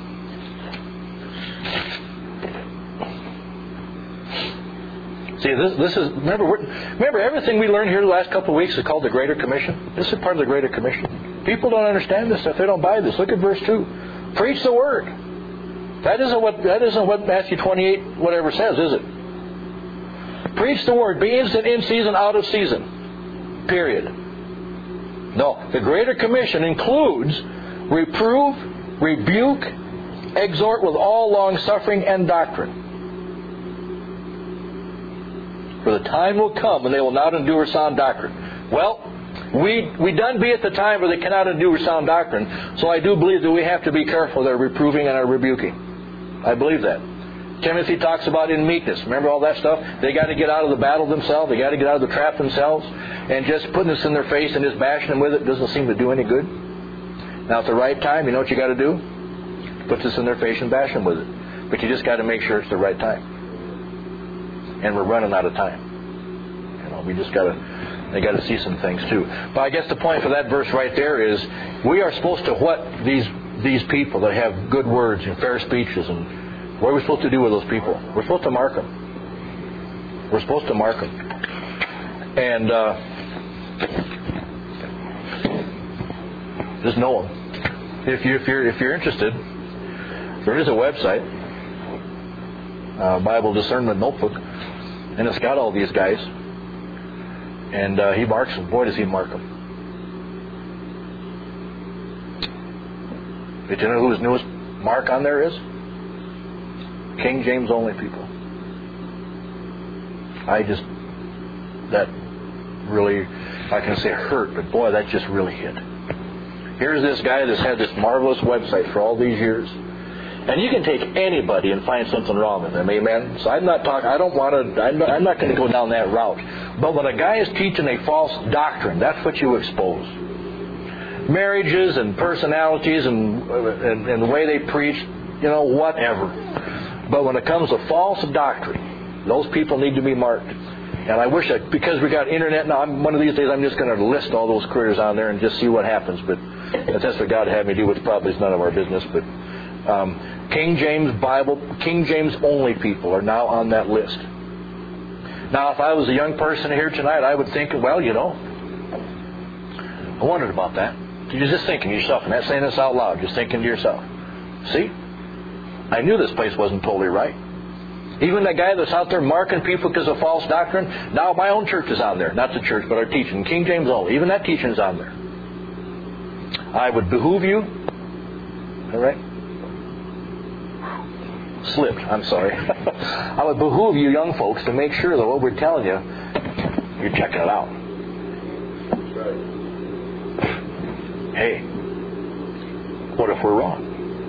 See, this this is remember we're, remember everything we learned here the last couple of weeks is called the Greater Commission. This is part of the Greater Commission. People don't understand this stuff. They don't buy this. Look at verse two. Preach the word. That isn't what that isn't what Matthew twenty-eight whatever says, is it? Preach the word. Be instant in season, out of season. Period. No, the Greater Commission includes reprove, rebuke, exhort with all long suffering and doctrine. For the time will come when they will not endure sound doctrine. Well, we we done be at the time where they cannot endure sound doctrine. So I do believe that we have to be careful with our reproving and our rebuking. I believe that. Timothy talks about in meekness. Remember all that stuff? They got to get out of the battle themselves. They got to get out of the trap themselves. And just putting this in their face and just bashing them with it doesn't seem to do any good. Now at the right time, you know what you got to do? Put this in their face and bash them with it. But you just got to make sure it's the right time. And we're running out of time. You know, we just got to, they got to see some things too. But I guess the point for that verse right there is, we are supposed to what these these people that have good words and fair speeches, and what are we supposed to do with those people? We're supposed to mark them. We're supposed to mark them. And uh, just know them. If you if you're if you're interested, there is a website, uh, Bible Discernment Notebook. And it's got all these guys. And uh, he marks them. Boy, does he mark them. Did you know who his newest mark on there is? King James only people. I just, that really, I can say hurt, but boy, that just really hit. Here's this guy that's had this marvelous website for all these years. And you can take anybody and find something wrong with them, amen? So I'm not talking, I don't want to, I'm not, I'm not going to go down that route. But when a guy is teaching a false doctrine, that's what you expose. Marriages and personalities and, and, and the way they preach, you know, whatever. But when it comes to false doctrine, those people need to be marked. And I wish that, because we got internet now, I'm, one of these days I'm just going to list all those critters on there and just see what happens. But if that's what God had me do, which probably is none of our business, but... Um, King James Bible, King James only people are now on that list. Now, if I was a young person here tonight, I would think, well, you know, I wondered about that. You're just thinking to yourself, and not saying this out loud, just thinking to yourself, see, I knew this place wasn't totally right. Even that guy that's out there marking people because of false doctrine, now my own church is on there. Not the church, but our teaching. King James only. Even that teaching is on there. I would behoove you, all right? Slipped, I'm sorry. I would behoove you young folks to make sure that what we're telling you, you're checking it out. That's right. Hey, what if we're wrong?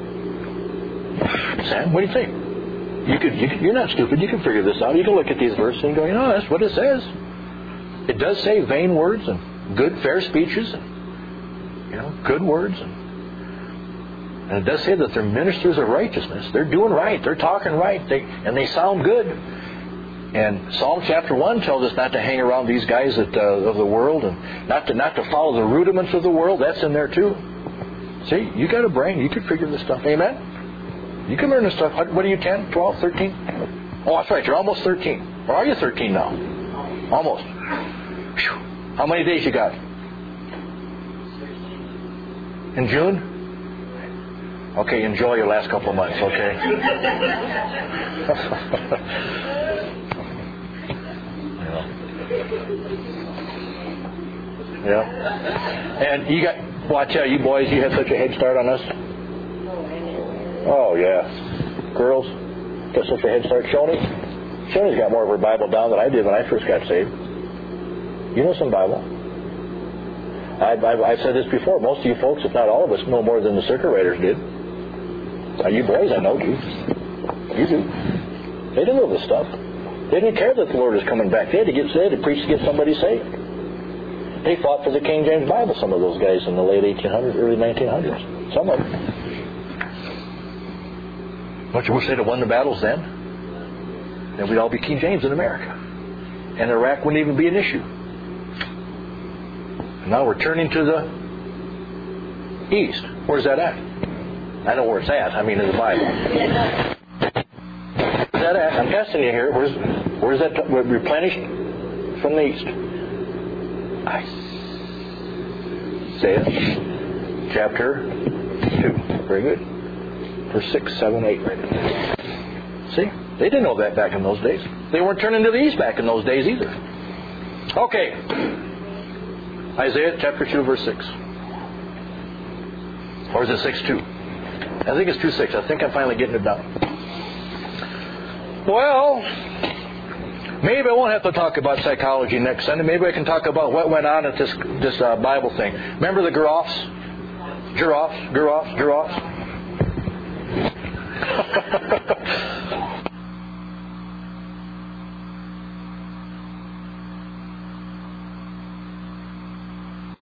Sam, what do you think? You could, you could, you're not stupid. You can figure this out. You can look at these verses and go, you know, that's what it says. It does say vain words and good, fair speeches, and you know, good words and And it does say that they're ministers of righteousness. They're doing right. They're talking right. They, and they sound good. And Psalm chapter one tells us not to hang around these guys that, uh, of the world and not to not to follow the rudiments of the world. That's in there too. See, you got a brain. You can figure this stuff. Amen? You can learn this stuff. What are you, ten, twelve, thirteen? Oh, that's right. You're almost thirteen. Or are you thirteen now? Almost. Whew. How many days you got? In June? Okay, enjoy your last couple of months, okay? yeah. yeah. And you got, well, I tell you boys, you had such a head start on us. Oh, yeah. Girls, guess what the head start Shoni? Shoni's got more of her Bible down than I did when I first got saved. You know some Bible. I've, I've, I've said this before. Most of you folks, if not all of us, know more than the circuit riders did. Now, you boys, I know you. You do. They didn't know this stuff. They didn't care that the Lord was coming back. They had to get saved to preach to get somebody saved. They fought for the King James Bible, some of those guys in the late eighteen hundreds, early nineteen hundreds. Some of them. Don't you wish they'd have won the battles then? Then we'd all be King James in America. And Iraq wouldn't even be an issue. And now we're turning to the east. Where's that at? I know where it's at. I mean in the Bible. Where's that at? I'm asking you here. Where's, where's that t- replenished from the east? Isaiah chapter two. Very good. Verse six, seven, eight, right there. See? They didn't know that back in those days. They weren't turning to the east back in those days either. Okay. Isaiah chapter two, verse six. Or is it six two? I think it's two six. I think I'm finally getting it down. Well, maybe I won't have to talk about psychology next Sunday. Maybe I can talk about what went on at this this uh, Bible thing. Remember the giraffes? Giraffes, giraffes, giraffes?